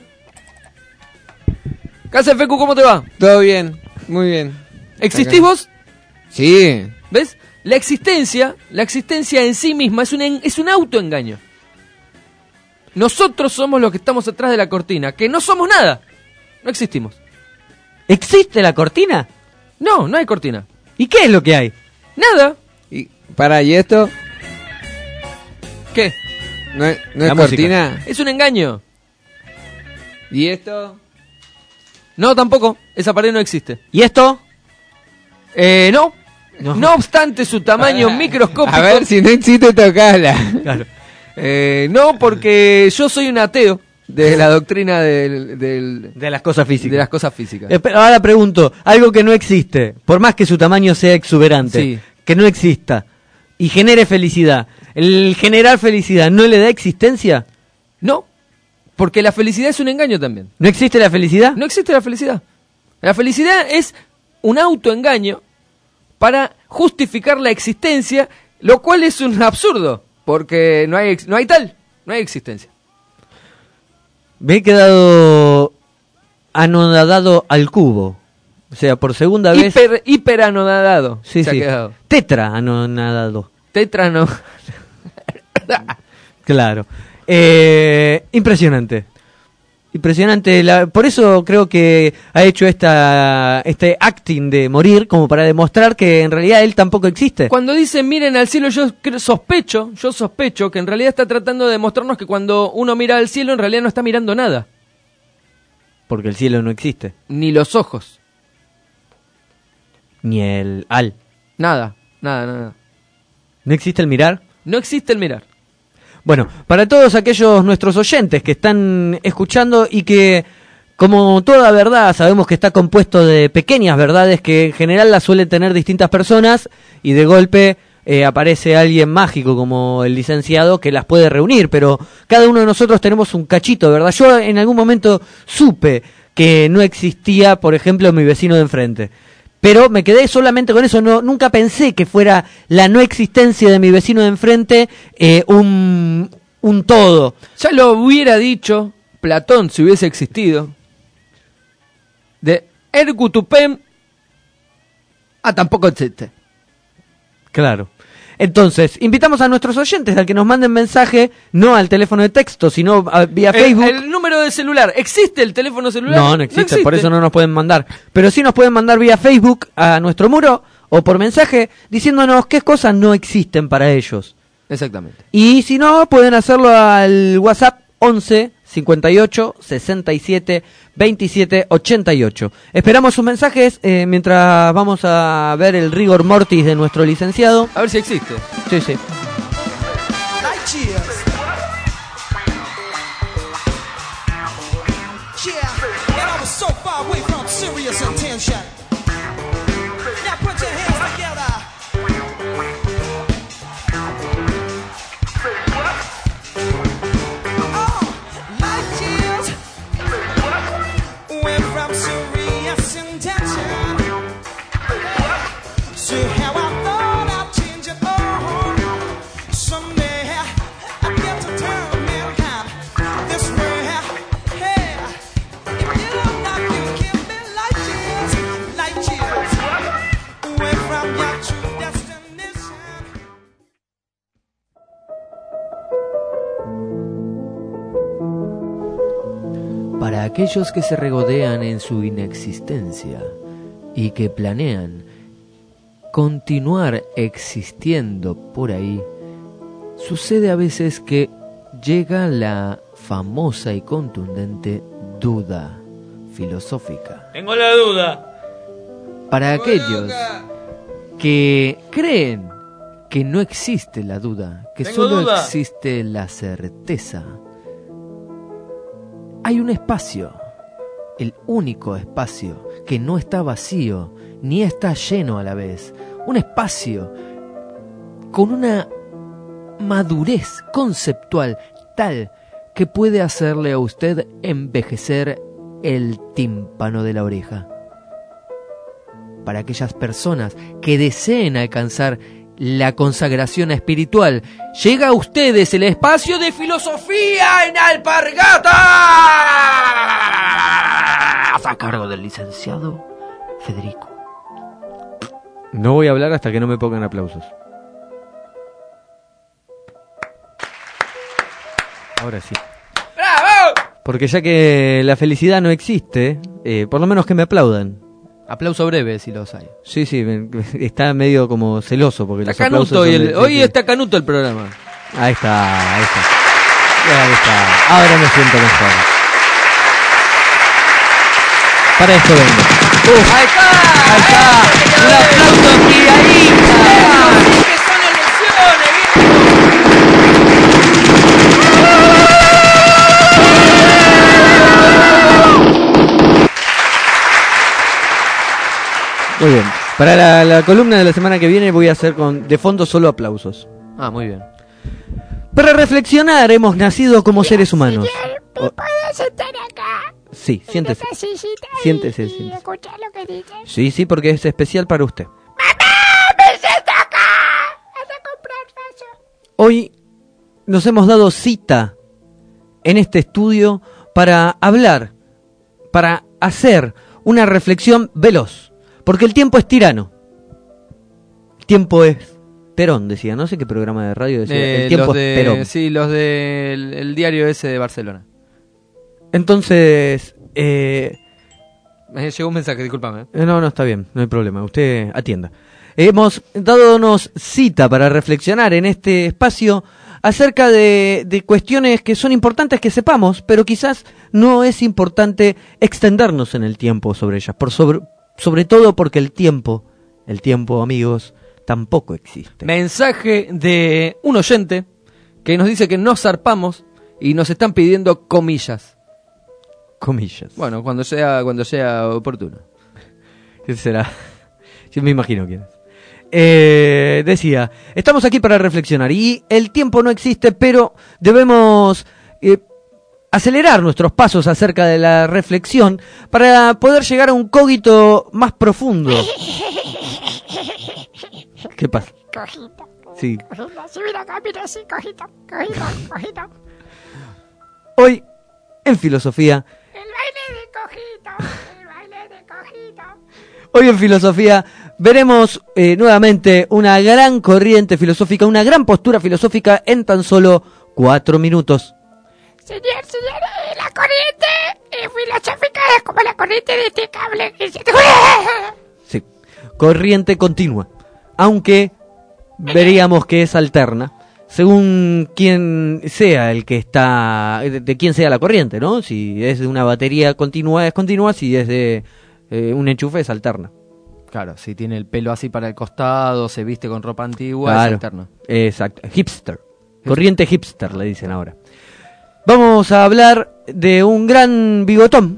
¿Qué hace FECU? ¿Cómo te va?
Todo bien, muy bien.
¿Existís vos?
Sí.
¿Ves? La existencia en sí misma es un autoengaño. Nosotros somos los que estamos atrás de la cortina, que no somos nada. No existimos.
¿Existe la cortina?
No, no hay cortina.
¿Y qué es lo que hay?
Nada.
¿Y esto?
¿Qué?
¿No es cortina?
Es un engaño.
¿Y esto?
No, tampoco. Esa pared no existe.
¿Y esto?
No. No obstante su tamaño microscópico.
A ver, si no existe, tocala.
Claro. No, porque yo soy un ateo de la doctrina de
las cosas físicas.
De las cosas físicas.
Pero ahora pregunto, algo que no existe, por más que su tamaño sea exuberante,
sí,
que no exista y genere felicidad, ¿el generar felicidad no le da existencia?
No, porque la felicidad es un engaño también.
¿No existe la felicidad?
No existe la felicidad. La felicidad es un autoengaño para justificar la existencia, lo cual es un absurdo, porque no hay existencia.
Me he quedado anodadado al cubo. O sea, por segunda vez.
Hiperanodado.
Sí, sí. Tetra anodado.
Tetra no.
Claro. Impresionante. Impresionante. Por eso creo que ha hecho este acting de morir, como para demostrar que en realidad él tampoco existe.
Cuando dice miren al cielo, yo sospecho que en realidad está tratando de demostrarnos que cuando uno mira al cielo, en realidad no está mirando nada.
Porque el cielo no existe.
Ni los ojos.
Ni el al.
Nada.
¿No existe el mirar?
No existe el mirar.
Bueno, para todos aquellos nuestros oyentes que están escuchando y que, como toda verdad, sabemos que está compuesto de pequeñas verdades que en general las suelen tener distintas personas y de golpe aparece alguien mágico como el licenciado que las puede reunir, pero cada uno de nosotros tenemos un cachito, ¿verdad? Yo en algún momento supe que no existía, por ejemplo, mi vecino de enfrente. Pero me quedé solamente con eso, nunca pensé que fuera la no existencia de mi vecino de enfrente un todo.
Ya lo hubiera dicho Platón si hubiese existido. De Ergutupem a tampoco existe.
Claro. Entonces, invitamos a nuestros oyentes a que nos manden mensaje, no al teléfono de texto, sino vía Facebook.
El número de celular, ¿existe el teléfono celular?
No existe, por eso no nos pueden mandar. Pero sí nos pueden mandar vía Facebook a nuestro muro o por mensaje diciéndonos qué cosas no existen para ellos.
Exactamente.
Y si no, pueden hacerlo al WhatsApp 11 58 67 27 88. Esperamos sus mensajes mientras vamos a ver el rigor mortis de nuestro licenciado.
A ver si existe.
Sí, sí. Para aquellos que se regodean en su inexistencia y que planean continuar existiendo por ahí, sucede a veces que llega la famosa y contundente duda filosófica.
Tengo la duda.
Para aquellos que creen que no existe la duda, que solo existe la certeza, hay un espacio, el único espacio, que no está vacío, ni está lleno a la vez. Un espacio
con una madurez conceptual tal que puede hacerle a usted envejecer el tímpano de la oreja. Para aquellas personas que deseen alcanzar la consagración espiritual, llega a ustedes el espacio de filosofía en Alpargatas, a cargo del licenciado Federico.
No voy a hablar hasta que no me pongan aplausos. Ahora sí.
¡Bravo!
Porque ya que la felicidad no existe, por lo menos que me aplaudan.
Aplauso breve si los hay.
Sí, está medio como celoso porque
está
los aplausos
hoy está canuto el programa.
Ahí está. Ahí está. Ahora me siento mejor. Para esto vengo.
Ahí está.
Un aplauso giradita.
¡Que son elecciones,
Muy bien. Para la columna de la semana que viene voy a hacer de fondo solo aplausos.
Ah, muy bien.
Para reflexionar hemos nacido como seres humanos.
¿Me puedo sentar acá?
Sí, siéntese.
Siéntese.
Escucha
lo que dices.
Sí, porque es especial para usted.
¡Mamá! ¡Me siento acá! ¡Vas a comprar vaso!
Hoy nos hemos dado cita en este estudio para hablar, para hacer una reflexión veloz. Porque el tiempo es tirano. El tiempo es Perón, decía. No sé qué programa de radio decía. El tiempo es Perón.
Sí, los del diario ese de Barcelona.
Entonces...
Me llegó un mensaje, discúlpame.
No, está bien, no hay problema. Usted atienda. Hemos dadonos cita para reflexionar en este espacio acerca de cuestiones que son importantes que sepamos, pero quizás no es importante extendernos en el tiempo sobre ellas. Sobre todo porque el tiempo, amigos, tampoco existe.
Mensaje de un oyente que nos dice que no zarpamos y nos están pidiendo comillas.
Comillas.
Bueno, cuando sea oportuno.
¿Qué será? Yo me imagino quién es. Decía, estamos aquí para reflexionar y el tiempo no existe, pero debemos acelerar nuestros pasos acerca de la reflexión para poder llegar a un cogito más profundo. ¿Qué pasa?
Cojito.
Sí.
Cojito. Sí, mira acá, mira, sí, cojito.
Hoy, en filosofía...
El baile de cojito.
Hoy en filosofía veremos nuevamente una gran corriente filosófica, una gran postura filosófica en tan solo 4 minutos.
Señor, la corriente filosófica es como la corriente de este cable que se...
Sí, corriente continua, aunque veríamos que es alterna, según quién sea el que está, de quién sea la corriente, ¿no? Si es de una batería continua es continua, si es de un enchufe es alterna.
Claro, si tiene el pelo así para el costado, se viste con ropa antigua,
claro,
es alterno.
Exacto, hipster, corriente hipster le dicen ahora. Vamos a hablar de un gran bigotón.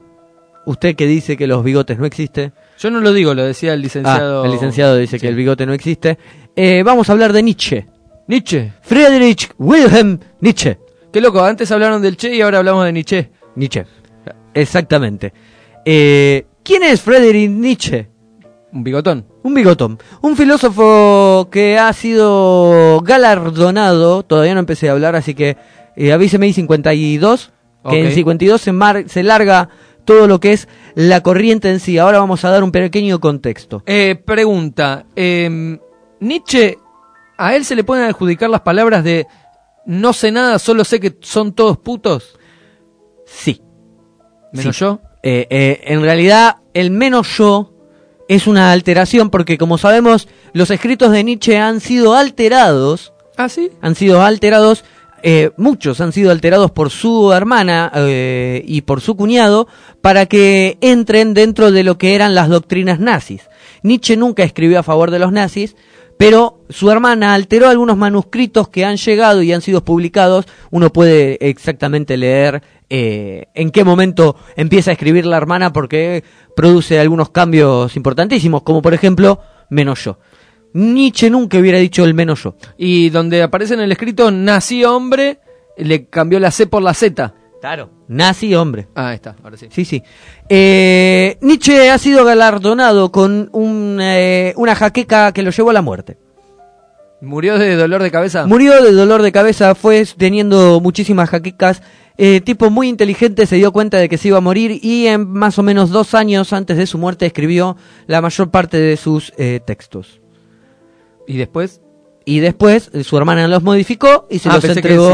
Usted que dice que los bigotes no existen.
Yo no lo digo, lo decía el licenciado.
El licenciado dice que el bigote no existe. Vamos a hablar de Nietzsche.
Nietzsche.
Friedrich Wilhelm Nietzsche.
Qué loco, antes hablaron del Che y ahora hablamos de Nietzsche.
Nietzsche, exactamente. ¿Quién es Friedrich Nietzsche?
Un bigotón.
Un bigotón. Un filósofo que ha sido galardonado. Todavía no empecé a hablar, así que avíseme, 52.
Okay.
Que en 52 se larga todo lo que es la corriente en sí. Ahora vamos a dar un pequeño contexto.
Pregunta. Nietzsche, ¿a él se le pueden adjudicar las palabras de no sé nada, solo sé que son todos putos?
Sí.
¿Menos
sí.
yo?
En realidad, el menos yo es una alteración porque, como sabemos, los escritos de Nietzsche han sido alterados.
¿Ah, sí?
Han sido alterados, muchos han sido alterados por su hermana y por su cuñado para que entren dentro de lo que eran las doctrinas nazis. Nietzsche nunca escribió a favor de los nazis, pero su hermana alteró algunos manuscritos que han llegado y han sido publicados. Uno puede exactamente leer en qué momento empieza a escribir la hermana porque produce algunos cambios importantísimos, como por ejemplo, menos yo. Nietzsche nunca hubiera dicho el menos yo.
Y donde aparece en el escrito nací hombre, le cambió la C por la Z.
Claro. Nazi hombre.
Ah, ahí está, ahora sí.
Sí. Nietzsche ha sido galardonado con una jaqueca que lo llevó a la muerte.
¿Murió de dolor de cabeza?
Murió de dolor de cabeza, fue teniendo muchísimas jaquecas. Tipo muy inteligente, se dio cuenta de que se iba a morir y en más o menos 2 años antes de su muerte escribió la mayor parte de sus textos.
¿Y después?
Y después su hermana los modificó y se los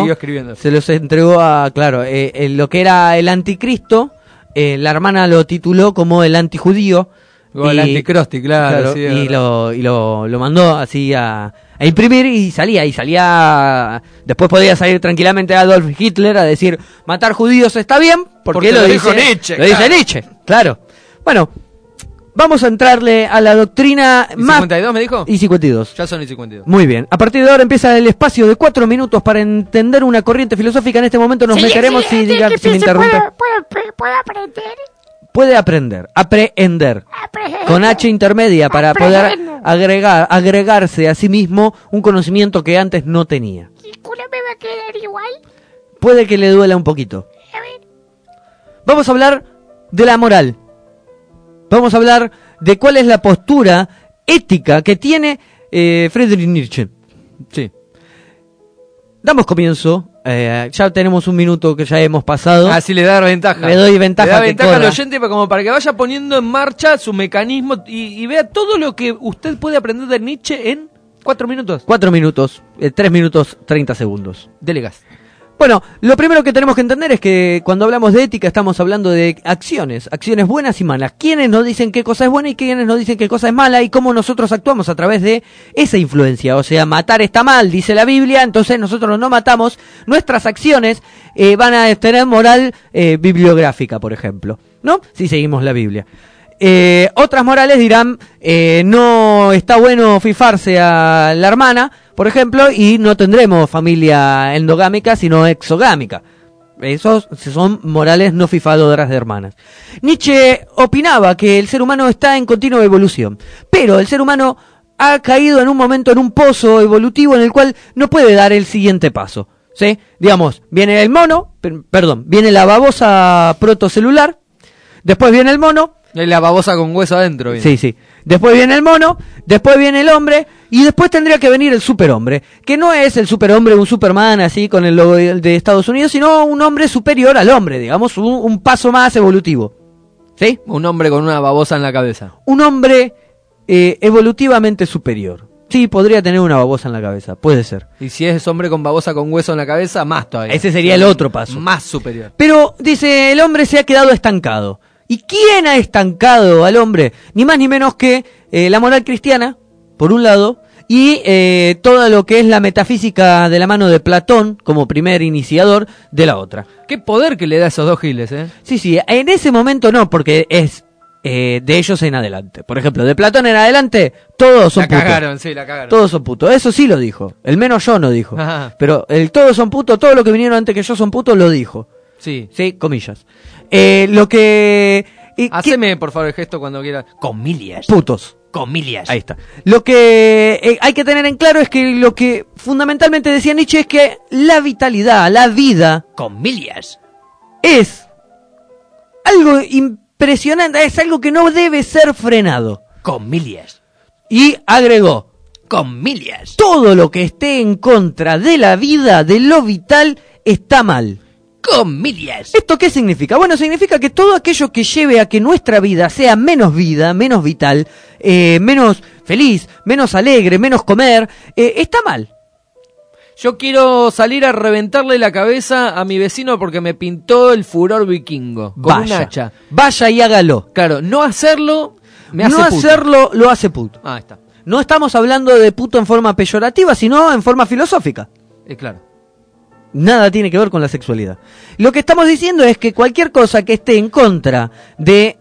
entregó a, claro, lo que era el anticristo, la hermana lo tituló como el antijudío.
O el anticrosti, claro. Sí,
y lo mandó así a imprimir y salía. Después podía salir tranquilamente Adolf Hitler a decir, matar judíos está bien, porque lo dijo Nietzsche. Lo dice Nietzsche, claro. Bueno, vamos a entrarle a la doctrina más...
52 me dijo?
Y 52.
Ya son y 52.
Muy bien. A partir de ahora empieza el espacio de 4 minutos para entender una corriente filosófica. En este momento nos meteremos si me interrumpe.
¿Puedo aprender?
Puede aprehender. Con H intermedia para poder agregarse a sí mismo un conocimiento que antes no tenía.
¿Y culo me va a quedar igual?
Puede que le duela un poquito.
A ver.
Vamos a hablar de la moral. Vamos a hablar de cuál es la postura ética que tiene Friedrich Nietzsche.
Sí.
Damos comienzo. Ya tenemos 1 minuto que ya hemos pasado.
Ah, sí, le da ventaja.
Le doy ventaja.
Le da ventaja al oyente como para que vaya poniendo en marcha su mecanismo y vea todo lo que usted puede aprender de Nietzsche en 4 minutos.
4 minutos, 3 minutos 30 segundos.
Delegas.
Bueno, lo primero que tenemos que entender es que cuando hablamos de ética estamos hablando de acciones buenas y malas. ¿Quiénes nos dicen qué cosa es buena y quiénes nos dicen qué cosa es mala? Y cómo nosotros actuamos a través de esa influencia. O sea, matar está mal, dice la Biblia, entonces nosotros no matamos. Nuestras acciones van a tener moral bibliográfica, por ejemplo, ¿no? Si seguimos la Biblia. Otras morales dirán, no está bueno fifarse a la hermana, por ejemplo, y no tendremos familia endogámica, sino exogámica. Esos son morales no fifadoras de hermanas. Nietzsche opinaba que el ser humano está en continua evolución, pero el ser humano ha caído en un momento en un pozo evolutivo en el cual no puede dar el siguiente paso, ¿sí? Digamos, viene el mono, viene la babosa protocelular, después viene el mono,
la babosa con hueso adentro. Viene.
Sí. Después viene el mono, después viene el hombre, y después tendría que venir el superhombre, que no es el superhombre, un Superman así con el logo de Estados Unidos, sino un hombre superior al hombre, digamos, un paso más evolutivo. ¿Sí?
Un hombre con una babosa en la cabeza.
Un hombre evolutivamente superior. Sí, podría tener una babosa en la cabeza, puede ser.
Y si es hombre con babosa con hueso en la cabeza, más todavía.
Ese sería el otro paso.
Más superior.
Pero, dice, el hombre se ha quedado estancado. ¿Y quién ha estancado al hombre? Ni más ni menos que la moral cristiana, por un lado, y todo lo que es la metafísica de la mano de Platón, como primer iniciador, de la otra.
Qué poder que le da a esos 2 giles, ¿eh?
Sí, en ese momento no, porque es de ellos en adelante. Por ejemplo, de Platón en adelante, todos son putos.
La cagaron.
Todos son putos, eso sí lo dijo. El menos yo no dijo.
Ajá.
Pero el todos son putos, todo lo que vinieron antes que yo son putos, lo dijo.
Sí,
comillas. Lo que...
Haceme, por favor, el gesto cuando quieras. Comillas.
Putos.
Comillas.
Ahí está. Lo que hay que tener en claro es que lo que fundamentalmente decía Nietzsche es que la vitalidad, la vida...
Comillas.
Es algo impresionante, es algo que no debe ser frenado.
Comillas.
Y agregó...
Comillas.
Todo lo que esté en contra de la vida, de lo vital, está mal.
Comillas.
¿Esto qué significa? Bueno, significa que todo aquello que lleve a que nuestra vida sea menos vida, menos vital, menos feliz, menos alegre, menos comer, está mal.
Yo quiero salir a reventarle la cabeza a mi vecino porque me pintó el furor vikingo con un hacha.
Vaya y hágalo.
Claro, no hacerlo me hace
puto.
No
hacerlo lo hace puto.
Ah, está.
No estamos hablando de puto en forma peyorativa, sino en forma filosófica.
Claro.
Nada tiene que ver con la sexualidad. Lo que estamos diciendo es que cualquier cosa que esté en contra de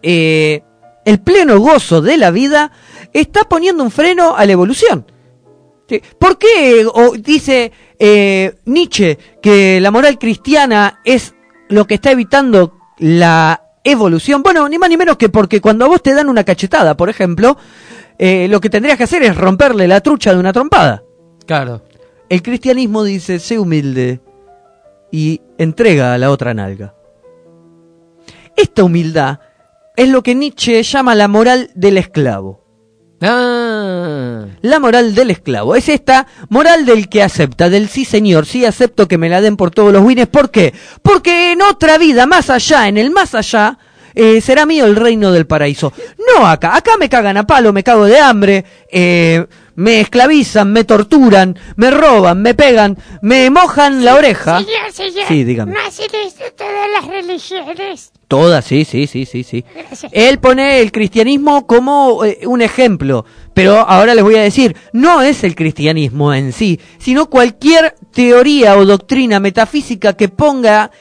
el pleno gozo de la vida está poniendo un freno a la evolución. ¿Sí? ¿Por qué dice Nietzsche que la moral cristiana es lo que está evitando la evolución. Bueno, ni más ni menos que porque cuando a vos te dan una cachetada, por ejemplo, lo que tendrías que hacer es romperle la trucha de una trompada.
Claro.
El cristianismo dice, sé humilde y entrega a la otra nalga. Esta humildad es lo que Nietzsche llama la moral del esclavo. La moral del esclavo es esta moral del que acepta, del sí señor, sí acepto que me la den por todos los wines. ¿Por qué? Porque en otra vida, más allá, en el más allá, será mío el reino del paraíso. No acá, acá me cagan a palo, me cago de hambre, me esclavizan, me torturan, me roban, me pegan, me mojan la oreja.
Señor.
Sí, dígame.
¿No hacen esto todas las religiones?
Todas, sí.
Gracias.
Él pone el cristianismo como un ejemplo, pero ahora les voy a decir, no es el cristianismo en sí, sino cualquier teoría o doctrina metafísica que ponga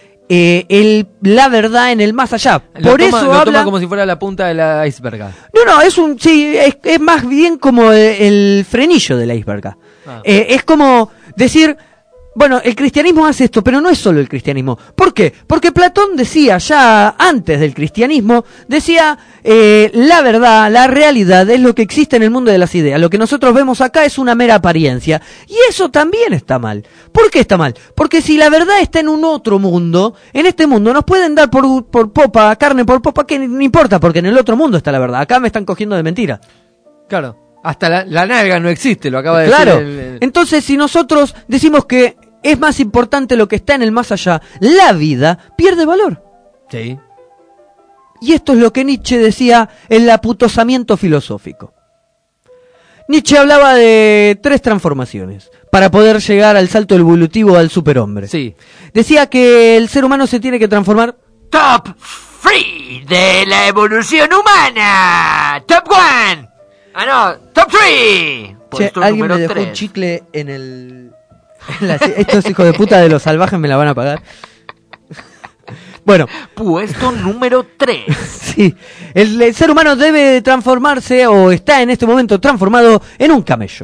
la verdad en el más allá. Por eso
lo
habla
toma como si fuera la punta de la iceberg.
No, es más bien como el frenillo del iceberg. Es como decir, bueno, el cristianismo hace esto, pero no es solo el cristianismo. ¿Por qué? Porque Platón decía ya antes del cristianismo, decía la verdad, la realidad es lo que existe en el mundo de las ideas. Lo que nosotros vemos acá es una mera apariencia. Y eso también está mal. ¿Por qué está mal? Porque si la verdad está en un otro mundo, en este mundo nos pueden dar por popa, carne por popa, que no importa, porque en el otro mundo está la verdad. Acá me están cogiendo de mentira.
Claro. Hasta la nalga no existe, lo acaba de
decir.
Claro.
Entonces, si nosotros decimos que es más importante lo que está en el más allá, la vida pierde valor.
Sí.
Y esto es lo que Nietzsche decía en el aputosamiento filosófico. Nietzsche hablaba de 3 transformaciones para poder llegar al salto evolutivo al superhombre.
Sí.
Decía que el ser humano se tiene que transformar.
Top 3 de la evolución humana. Top 1. Top 3.
Alguien me dejó
3.
un chicle en el... Estos hijos de puta de los salvajes me la van a pagar. Bueno.
Puesto número 3.
Sí. El ser humano debe transformarse, o está en este momento transformado, en un camello.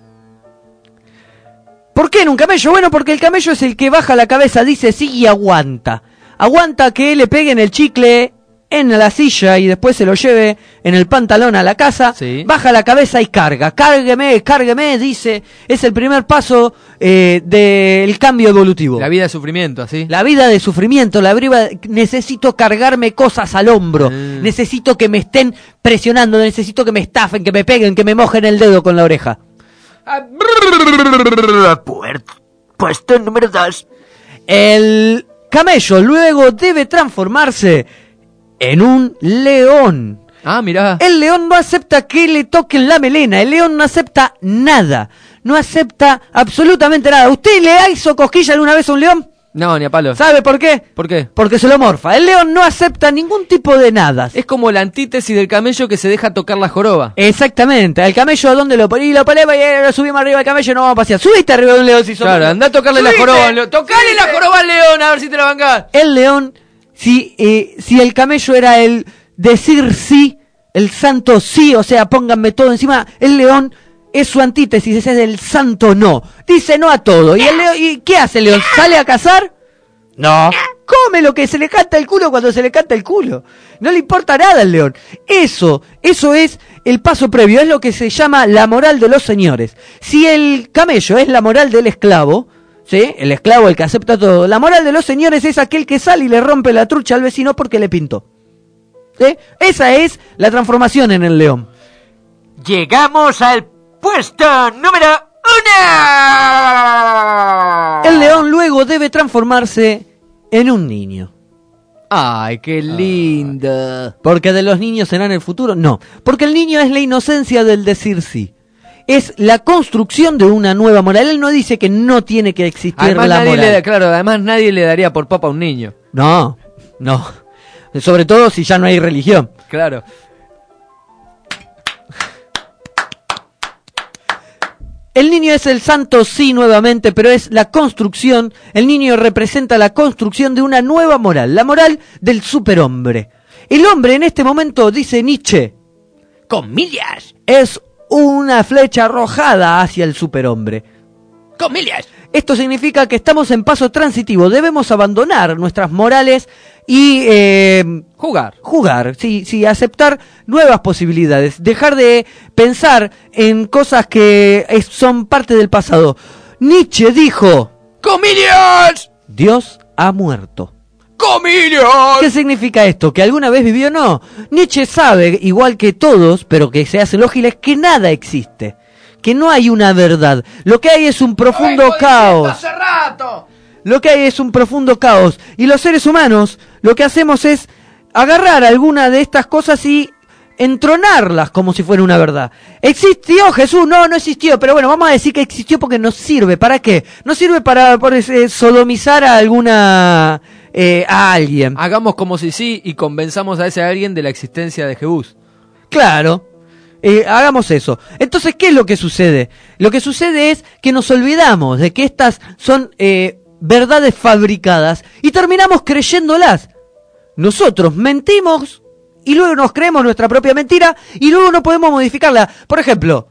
¿Por qué en un camello? Bueno, porque el camello es el que baja la cabeza, dice sí y aguanta. Aguanta que le peguen el chicle en la silla y después se lo lleve en el pantalón a la casa, sí. Baja la cabeza y carga. Cárgueme, dice, es el primer paso del cambio evolutivo.
La vida de sufrimiento, así.
La vida de sufrimiento, necesito cargarme cosas al hombro, necesito que me estén presionando, necesito que me estafen, que me peguen, que me mojen el dedo con la oreja.
Puesto número 2.
El camello luego debe transformarse en un león.
Ah, mirá.
El león no acepta que le toquen la melena. El león no acepta nada. No acepta absolutamente nada. ¿Usted le hizo cosquilla alguna vez a un león?
No, ni a palo.
¿Sabe por qué?
¿Por qué?
Porque se lo morfa. El león no acepta ningún tipo de nada.
Es como la antítesis del camello que se deja tocar la joroba.
Exactamente. Al camello, ¿a dónde lo poní? Lo paleba y lo subimos arriba del camello y no vamos a pasear. Subiste arriba de un león si sos.
Claro, anda a tocarle la joroba al león. Tocale la joroba al león a ver si te la bancás.
El león, si el camello era el decir sí, el santo sí, o sea, pónganme todo encima, el león es su antítesis, ese es el santo no. Dice no a todo. ¿Y qué hace el león? ¿Sale a cazar? No. Come lo que se le canta el culo cuando se le canta el culo. No le importa nada al león. Eso es el paso previo, es lo que se llama la moral de los señores. Si el camello es la moral del esclavo, ¿sí? El esclavo, el que acepta todo. La moral de los señores es aquel que sale y le rompe la trucha al vecino porque le pintó. ¿Sí? Esa es la transformación en el león.
Llegamos al puesto número 1.
El león luego debe transformarse en un niño.
¡Ay, qué lindo!
¿Porque de los niños serán el futuro? No, porque el niño es la inocencia del decir sí. Es la construcción de una nueva moral. Él no dice que no tiene que existir
además
la moral.
Además nadie le daría por papa a un niño.
No. Sobre todo si ya no hay religión.
Claro.
El niño es el santo, sí, nuevamente, pero es la construcción. El niño representa la construcción de una nueva moral, la moral del superhombre. El hombre en este momento, dice Nietzsche,
comillas,
es una flecha arrojada hacia el superhombre.
Comillas.
Esto significa que estamos en paso transitivo, debemos abandonar nuestras morales y
jugar,
sí, aceptar nuevas posibilidades, dejar de pensar en cosas que son parte del pasado. Nietzsche dijo:
¡Comillas!
Dios ha muerto.
¡Comillas!
¿Qué significa esto? ¿Que alguna vez vivió? No. Nietzsche sabe, igual que todos, pero que se hacen los giles, que nada existe, que no hay una verdad. Lo que hay es un profundo caos.
¡Hace rato!
Lo que hay es un profundo caos. Y los seres humanos lo que hacemos es agarrar alguna de estas cosas y entronarlas como si fuera una verdad. ¿Existió Jesús? No existió. Pero bueno, vamos a decir que existió porque nos sirve. ¿Para qué? Nos sirve para sodomizar a alguna... a alguien.
Hagamos como si sí y convenzamos a ese alguien de la existencia de Jesús.
Claro. Hagamos eso. Entonces, ¿qué es lo que sucede? Lo que sucede es que nos olvidamos de que estas son... verdades fabricadas y terminamos creyéndolas. Nosotros mentimos y luego nos creemos nuestra propia mentira y luego no podemos modificarla. Por ejemplo.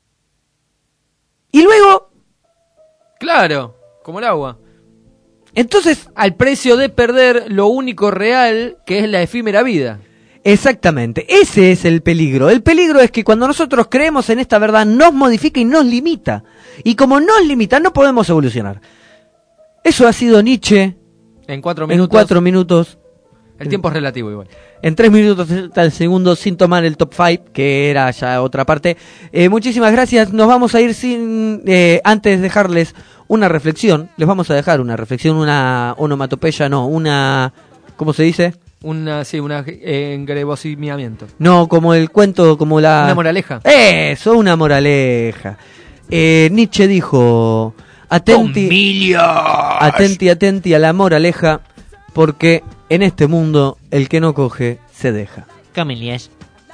Y luego...
Claro, como el agua.
Entonces,
al precio de perder lo único real, que es la efímera vida.
Exactamente, ese es el peligro. El peligro es que cuando nosotros creemos en esta verdad nos modifica y nos limita. Y como nos limita no podemos evolucionar. Eso ha sido Nietzsche
en 4 minutos.
En 4 minutos.
El tiempo es relativo igual.
En 3 minutos hasta el segundo sin tomar el top 5, que era ya otra parte. Muchísimas gracias. Nos vamos a ir sin... antes de dejarles una reflexión. Les vamos a dejar una reflexión, una onomatopeya, no, una... ¿Cómo se dice?
Un engrebocimiento.
No, como el cuento, como la...
Una moraleja.
Eso, una moraleja. Nietzsche dijo... Atenti a la moraleja, porque en este mundo el que no coge se deja.
Comillas.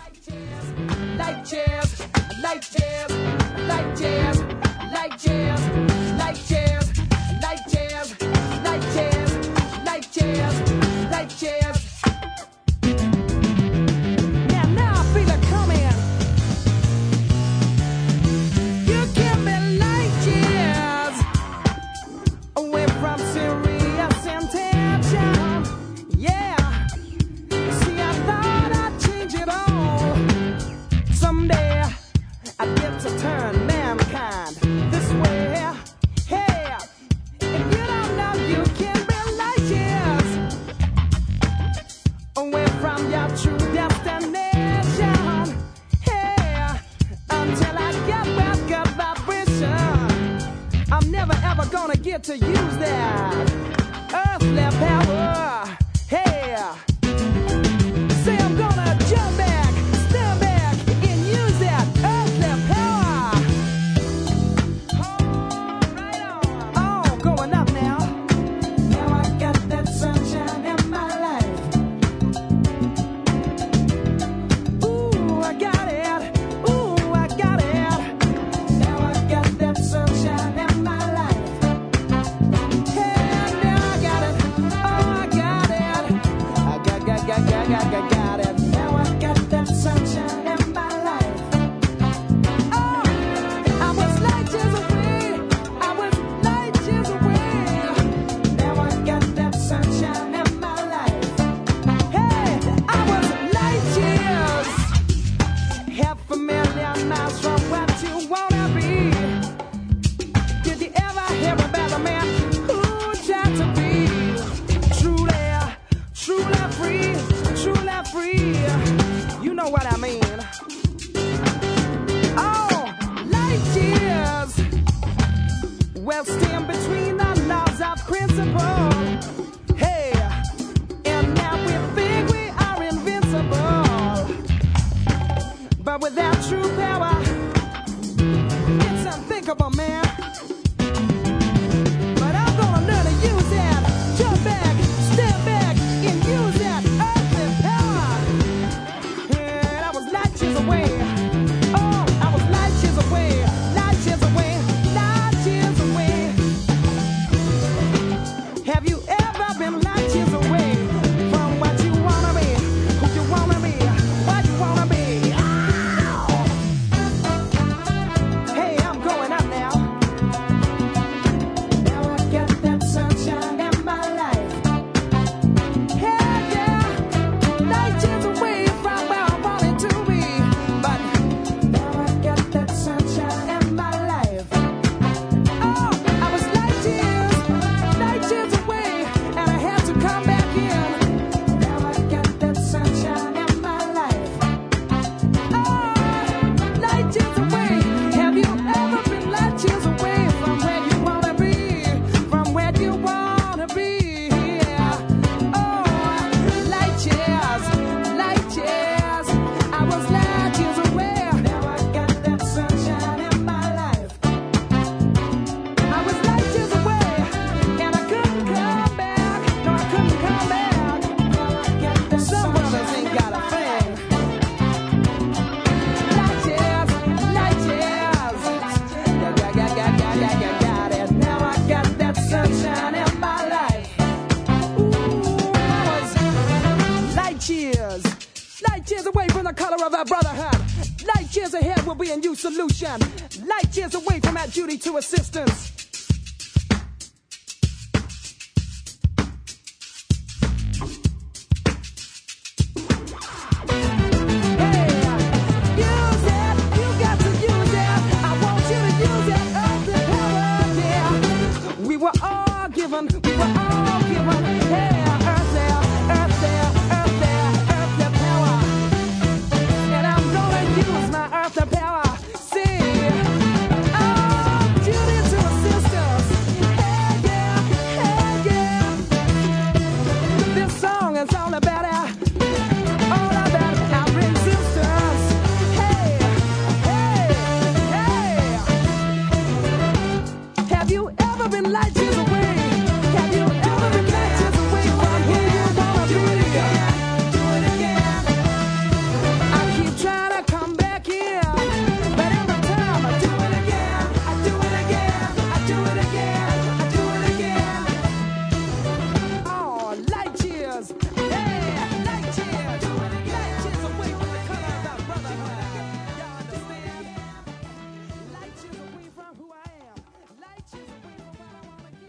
To use that earthly power, hey, say I'm gonna jump back, stand back, and use that earthly power. Oh, right on. Oh, going up now. Now I got that sunshine in my life. Ooh, I got it. Ooh, I got it. Now I got that sunshine in my life. Got it. Now I got that sunshine in my life. Oh, I was light years away. I was light years away. Now I got that sunshine in my life. Hey, I was light years, half a million miles from what you wanna be. Did you ever hear about a man who tried to be truly free? Free, you know what I mean. Oh, light years, well, stand between the laws of principle. Hey, and now we think we are invincible, but without true power, it's unthinkable, man. But I'm gonna learn to use that, jump back, step back, and use that. Hey! color of our brotherhood. Light years ahead will be a new solution. Light years away from our duty to assistance. We were all given, yeah, earth there, power. And I'm gonna use my earth power. See, duty to assistance. Hey, yeah. This song is all about our resistance. Hey. Have you ever been light years away? Have you ever been light years away from where you wanna be? Do it again. I keep trying to come back in, but every time I do it again, I do it again, I do it again, I do it again. Oh, light years, yeah, light years away from the color of our brotherhood. Y'all understand? Light years away from who I am. Light years away from what I wanna give.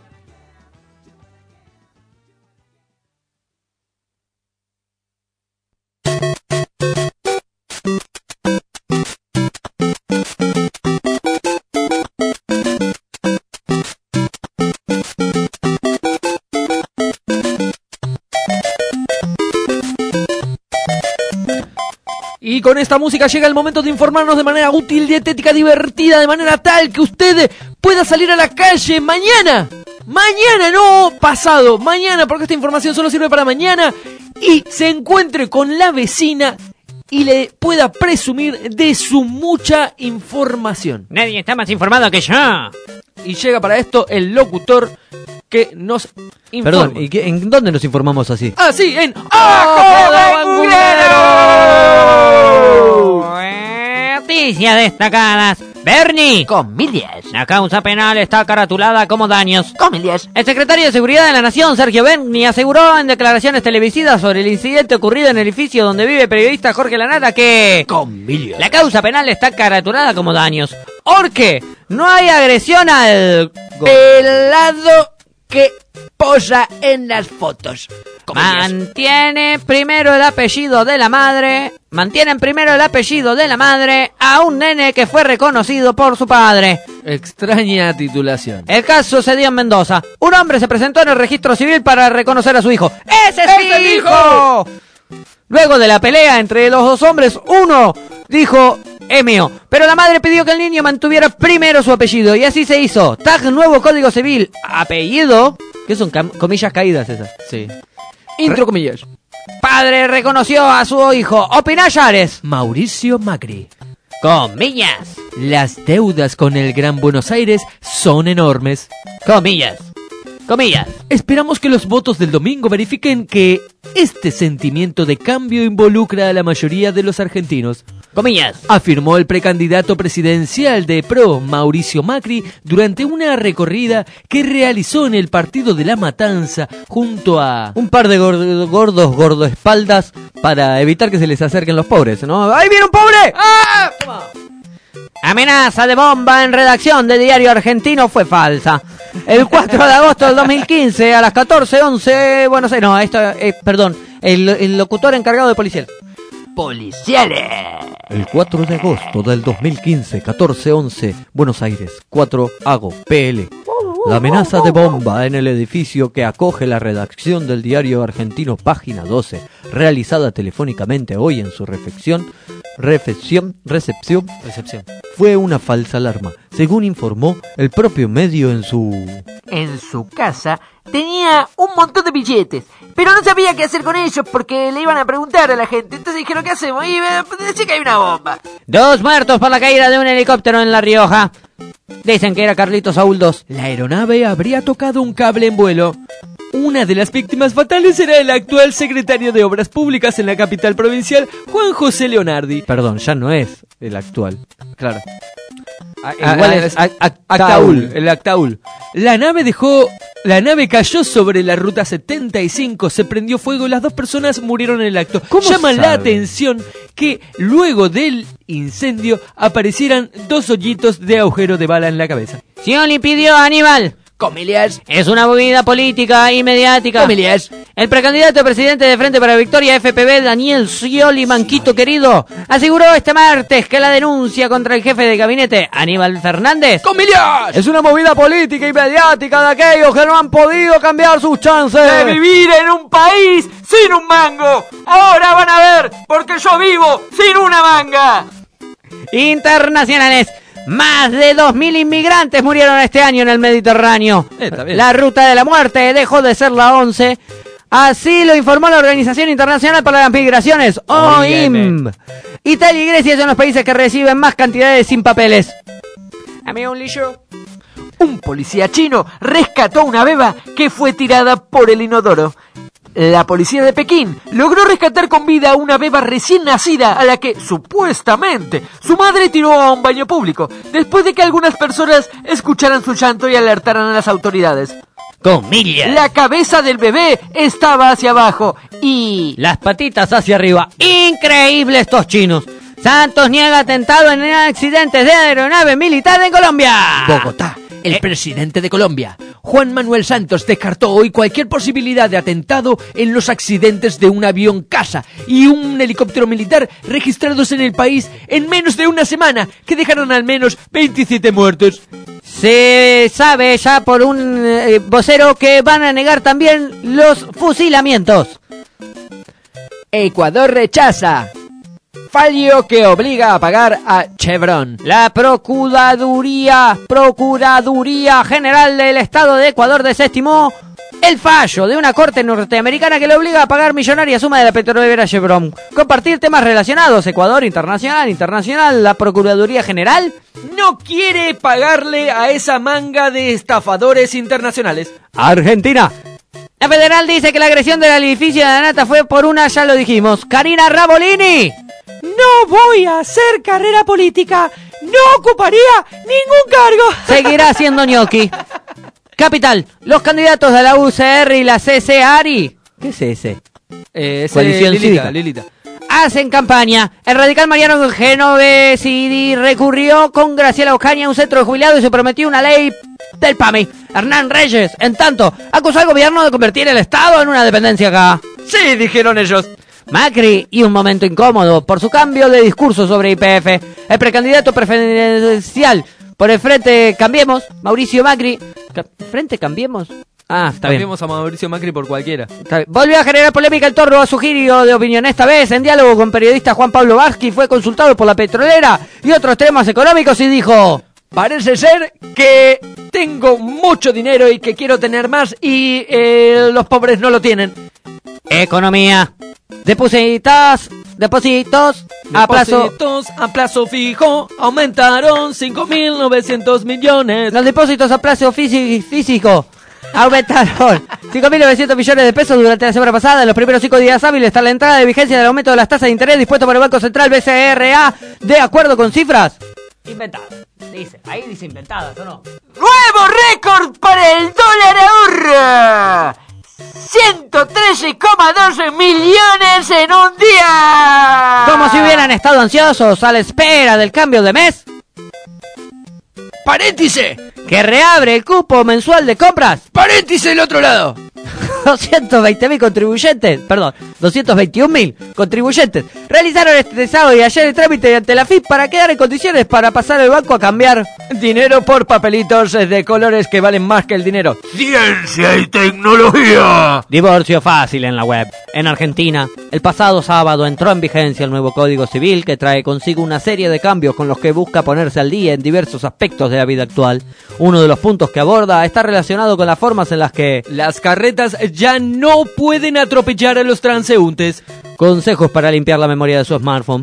Y con esta música llega el momento de informarnos de manera útil, dietética, divertida, de manera tal que usted pueda salir a la calle mañana. Mañana, no pasado, mañana, porque esta información solo sirve para mañana. Y se encuentre con la vecina y le pueda presumir de su mucha información.
Nadie está más informado que yo.
Y llega para esto el locutor que nos informa.
Perdón, ¿y en dónde nos informamos así?
Ah, sí, en
¡Ojo de Noticias destacadas. Bernie.
Comillas.
La causa penal está caratulada como daños.
Comillas.
El secretario de Seguridad de la Nación, Sergio Berni, aseguró en declaraciones televisivas sobre el incidente ocurrido en el edificio donde vive el periodista Jorge Lanata que...
Comillas.
La causa penal está caratulada como daños. Porque no hay agresión al...
Pelado que posa en las fotos. Comillas.
Mantienen primero el apellido de la madre a un nene que fue reconocido por su padre.
extraña titulación.
El caso se dio en Mendoza. Un hombre se presentó en el registro civil para reconocer a su hijo. ¡Ese es mi hijo! Luego de la pelea entre los dos hombres, uno dijo, es mío. Pero la madre pidió que el niño mantuviera primero su apellido. Y así se hizo. Tag nuevo código civil. Apellido. ¿Qué son comillas caídas esas?
Sí. Intro comillas.
Padre reconoció a su hijo. Opina Yares.
Mauricio Macri.
Comillas.
Las deudas con el Gran Buenos Aires son enormes.
Comillas. Comillas.
Esperamos que los votos del domingo verifiquen que este sentimiento de cambio involucra a la mayoría de los argentinos.
Comillas.
Afirmó el precandidato presidencial de PRO, Mauricio Macri, durante una recorrida que realizó en el partido de La Matanza junto a...
un par de gordoespaldas para evitar que se les acerquen los pobres, ¿no? ¡Ahí viene un pobre!
¡Ah! Amenaza de bomba en redacción de Diario Argentino fue falsa. El 4 de agosto del 2015 a las 14:11, Buenos Aires. No, esto, perdón, el locutor encargado de policial.
Policiales.
El 4 de agosto del 2015, 14:11, Buenos Aires, 4 Hago, PL. La amenaza de bomba en el edificio que acoge la redacción del Diario Argentino, página 12, realizada telefónicamente hoy en su recepción, fue una falsa alarma, según informó el propio medio en su
casa tenía un montón de billetes, pero no sabía qué hacer con ellos porque le iban a preguntar a la gente. Entonces dijeron, ¿qué hacemos? Y me decía que hay una bomba.
2 muertos por la caída de un helicóptero en La Rioja. Dicen que era Carlitos Saúl 2.
La aeronave habría tocado un cable en vuelo. Una de las víctimas fatales era el actual secretario de Obras Públicas en la capital provincial, Juan José Leonardi.
Perdón, ya no es el actual.
Claro. Igual es Actaul, el Actaul. La nave cayó sobre la ruta 75, se prendió fuego y las 2 personas murieron en el acto. Llama la atención que luego del incendio aparecieran 2 hoyitos de agujero de bala en la cabeza.
Scioli pidió a Aníbal.
Comillas.
Es una movida política y mediática.
Comillas.
El precandidato a presidente de Frente para la Victoria FPV, Daniel Scioli, Manquito querido, aseguró este martes que la denuncia contra el jefe de gabinete, Aníbal Fernández,
¡Comillas!
es una movida política y mediática de aquellos que no han podido cambiar sus chances
de vivir en un país sin un mango. Ahora van a ver, porque yo vivo sin una manga.
Internacionales. Más de 2.000 inmigrantes murieron este año en el Mediterráneo. La ruta de la muerte dejó de ser la 11. Así lo informó la Organización Internacional para las Migraciones, OIM. Italia y Grecia son los países que reciben más cantidades sin papeles. Amigo, un lillo.
Un policía chino rescató una beba que fue tirada por el inodoro. La policía de Pekín logró rescatar con vida a una beba recién nacida a la que, supuestamente, su madre tiró a un baño público, después de que algunas personas escucharan su llanto y alertaran a las autoridades.
Comillas.
La cabeza del bebé estaba hacia abajo y...
las patitas hacia arriba. Increíble estos chinos. Santos niega atentado en accidentes de aeronave militar en Colombia.
Bogotá. El presidente de Colombia, Juan Manuel Santos, descartó hoy cualquier posibilidad de atentado en los accidentes de un avión caza y un helicóptero militar registrados en el país en menos de una semana, que dejaron al menos 27 muertos.
Se sabe ya por un vocero que van a negar también los fusilamientos.
Ecuador rechaza fallo que obliga a pagar a Chevron.
La Procuraduría General del Estado de Ecuador desestimó el fallo de una corte norteamericana que le obliga a pagar millonaria suma de la petrolera Chevron. Compartir temas relacionados. Ecuador, internacional. La Procuraduría General
no quiere pagarle a esa manga de estafadores internacionales.
Argentina. La federal dice que la agresión del edificio de Anata fue por una, ya lo dijimos, Karina Rabolini.
No voy a hacer carrera política. No ocuparía ningún cargo.
Seguirá siendo ñoqui. Capital. Los candidatos de la UCR y la CCARI. ¿Qué es ese? Coalición Cívica.
Lilita.
Hacen campaña. El radical Mariano Genovesi recurrió con Graciela Ocaña a un centro de jubilados y se prometió una ley del PAMI. Hernán Reyes, en tanto, acusó al gobierno de convertir el Estado en una dependencia acá.
Sí, dijeron ellos.
Macri y un momento incómodo por su cambio de discurso sobre YPF. El precandidato preferencial por el Frente Cambiemos, Mauricio Macri. ¿Frente Cambiemos? Ah, está bien.
Cambiemos a Mauricio Macri por cualquiera.
Volvió a generar polémica en torno a su giro de opinión. Esta vez, en diálogo con periodista Juan Pablo Vázquez, fue consultado por la petrolera y otros temas económicos y dijo:
parece ser que tengo mucho dinero y que quiero tener más y los pobres no lo tienen.
Economía. Depósitos a
plazo fijo aumentaron 5.900 millones.
Los depósitos a plazo físico aumentaron 5.900 millones de pesos durante la semana pasada. En los primeros 5 días hábiles tras la entrada de vigencia del aumento de las tasas de interés dispuesto por el Banco Central BCRA, de acuerdo con cifras inventadas. Ahí dice inventadas, ¿o no?
¡Nuevo récord para el dólar ahorra! 113,2 millones en un día.
Como si hubieran estado ansiosos a la espera del cambio de mes.
¡Paréntesis!
Que reabre el cupo mensual de compras.
¡Paréntesis del otro lado!
220.000 contribuyentes, perdón, 221.000 contribuyentes realizaron este sábado y ayer el trámite ante la FIP para quedar en condiciones para pasar al banco a cambiar
dinero por papelitos de colores que valen más que el dinero.
¡Ciencia y tecnología!
Divorcio fácil en la web. En Argentina, el pasado sábado entró en vigencia el nuevo Código Civil que trae consigo una serie de cambios con los que busca ponerse al día en diversos aspectos de la vida actual. Uno de los puntos que aborda está relacionado con las formas en las que
las carretas ya no pueden atropellar a los transeúntes.
Consejos para limpiar la memoria de su smartphone.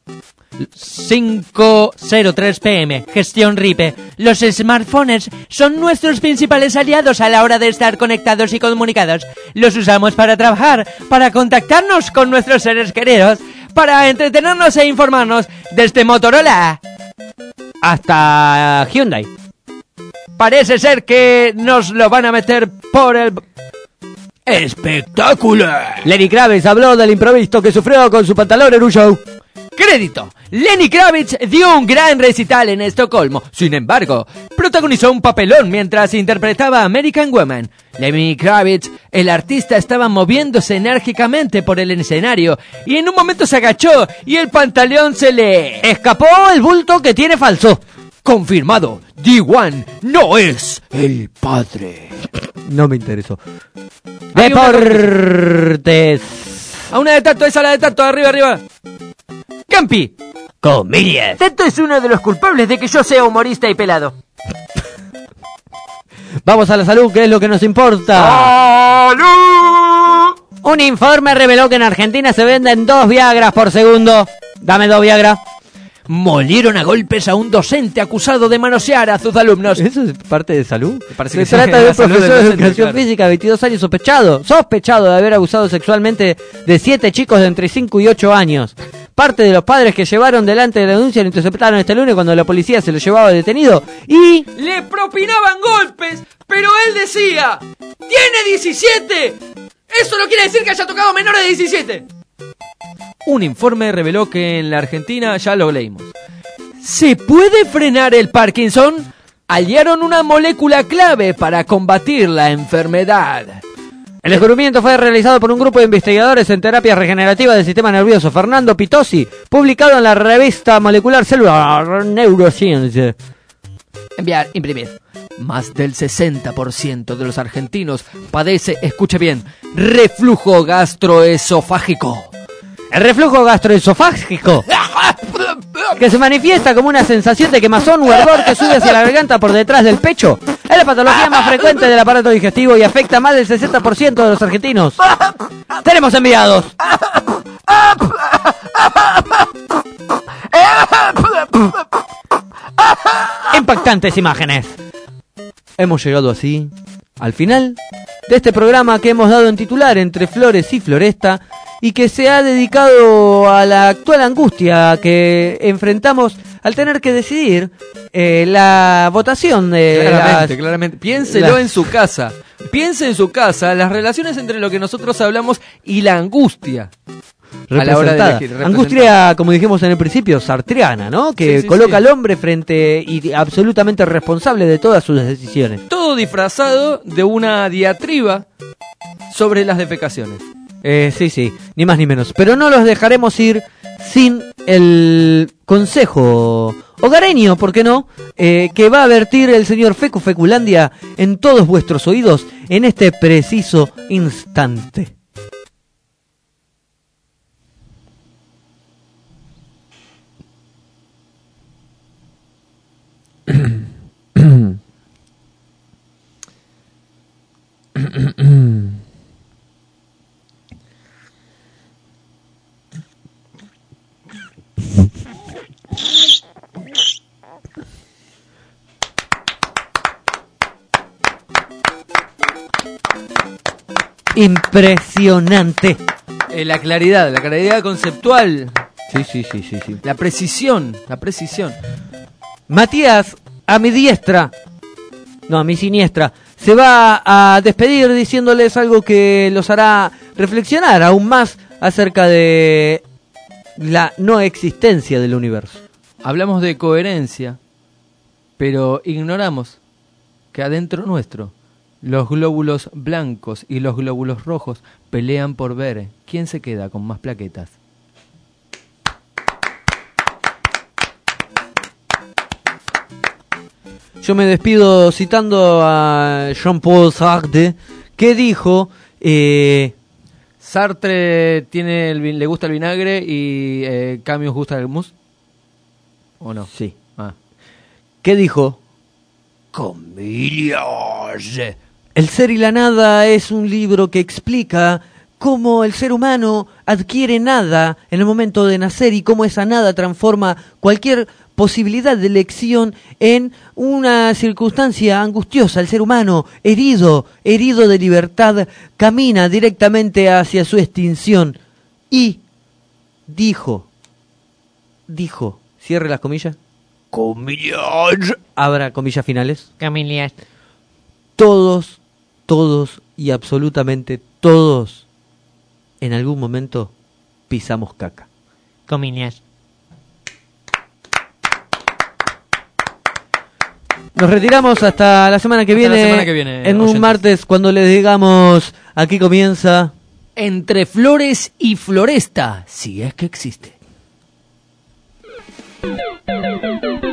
5:03 p.m. Gestión RIPE. Los smartphones son nuestros principales aliados a la hora de estar conectados y comunicados. Los usamos para trabajar, para contactarnos con nuestros seres queridos, para entretenernos e informarnos desde Motorola
hasta Hyundai.
Parece ser que nos lo van a meter por el... ¡Espectacular!
Lenny Kravitz habló del imprevisto que sufrió con su pantalón en un show.
Crédito. Lenny Kravitz dio un gran recital en Estocolmo. Sin embargo, protagonizó un papelón mientras interpretaba a American Woman. Lenny Kravitz, el artista, estaba moviéndose enérgicamente por el escenario y en un momento se agachó y el pantalón se le...
Escapó el bulto que tiene falso.
Confirmado, D1 no es el padre.
No me interesó.
Hay una
Deportes.
A una de Tato, esa la de Tato, arriba. Campi.
Comillas.
Tato es uno de los culpables de que yo sea humorista y pelado.
Vamos a la salud, que es lo que nos importa.
¡Salud!
Un informe reveló que en Argentina se venden 2 Viagras por segundo. Dame 2 Viagra.
Molieron a golpes a un docente acusado de manosear a sus alumnos.
¿Eso es parte de salud?
Parece
Se
que
trata
sí,
de
la
un
salud
profesor
del
de
docente,
educación
claro.
física, 22 años, sospechado de haber abusado sexualmente de 7 chicos de entre 5 y 8 años. Parte de los padres que llevaron delante de la denuncia lo interceptaron este lunes cuando la policía se lo llevaba detenido y...
Le propinaban golpes, pero él decía, ¡tiene 17! Eso no quiere decir que haya tocado menores de 17. Un informe reveló que en la Argentina, ya lo leímos, ¿se puede frenar el Parkinson? Hallaron una molécula clave para combatir la enfermedad.
El descubrimiento fue realizado por un grupo de investigadores en terapias regenerativas del sistema nervioso, Fernando Pitozzi, publicado en la revista molecular Cellular Neuroscience.
Enviar, imprimir. Más del 60% de los argentinos padece, escuche bien, reflujo gastroesofágico.
El reflujo gastroesofágico, que se manifiesta como una sensación de quemazón o ardor que sube hacia la garganta por detrás del pecho, es la patología más frecuente del aparato digestivo y afecta a más del 60% de los argentinos. Tenemos enviados. Impactantes imágenes. Hemos llegado así al final de este programa que hemos dado en titular Entre Flores y Floresta y que se ha dedicado a la actual angustia que enfrentamos al tener que decidir la votación de
Claramente. Piénselo en su casa. Piense en su casa las relaciones entre lo que nosotros hablamos y la angustia. A la hora de elegir,
angustia, como dijimos en el principio, sartriana, ¿no? Que
sí,
coloca al hombre frente y absolutamente responsable de todas sus decisiones.
Todo disfrazado de una diatriba sobre las defecaciones.
Sí, ni más ni menos. Pero no los dejaremos ir sin el consejo hogareño, ¿por qué no? Que va a vertir el señor Fecu Feculandia en todos vuestros oídos en este preciso instante. Impresionante.
La claridad conceptual.
Sí.
La precisión.
Matías, a mi diestra, no, a mi siniestra, se va a despedir diciéndoles algo que los hará reflexionar aún más acerca de la no existencia del universo.
Hablamos de coherencia, pero ignoramos que adentro nuestro los glóbulos blancos y los glóbulos rojos pelean por ver quién se queda con más plaquetas.
Yo me despido citando a Jean-Paul Sartre, que dijo...
Sartre le gusta el vinagre y Camus gusta el mousse. ¿O no?
Sí. ¿Qué dijo?
Comillas.
El ser y la nada es un libro que explica cómo el ser humano adquiere nada en el momento de nacer y cómo esa nada transforma cualquier posibilidad de elección en una circunstancia angustiosa. El ser humano, herido de libertad, camina directamente hacia su extinción. Y dijo, cierre las comillas, comillas, abra comillas finales,
comillas,
todos y absolutamente todos en algún momento pisamos caca.
Comillas.
Nos retiramos hasta la semana que viene, en un martes cuando les digamos aquí comienza
Entre Flores y Floresta, si es que existe.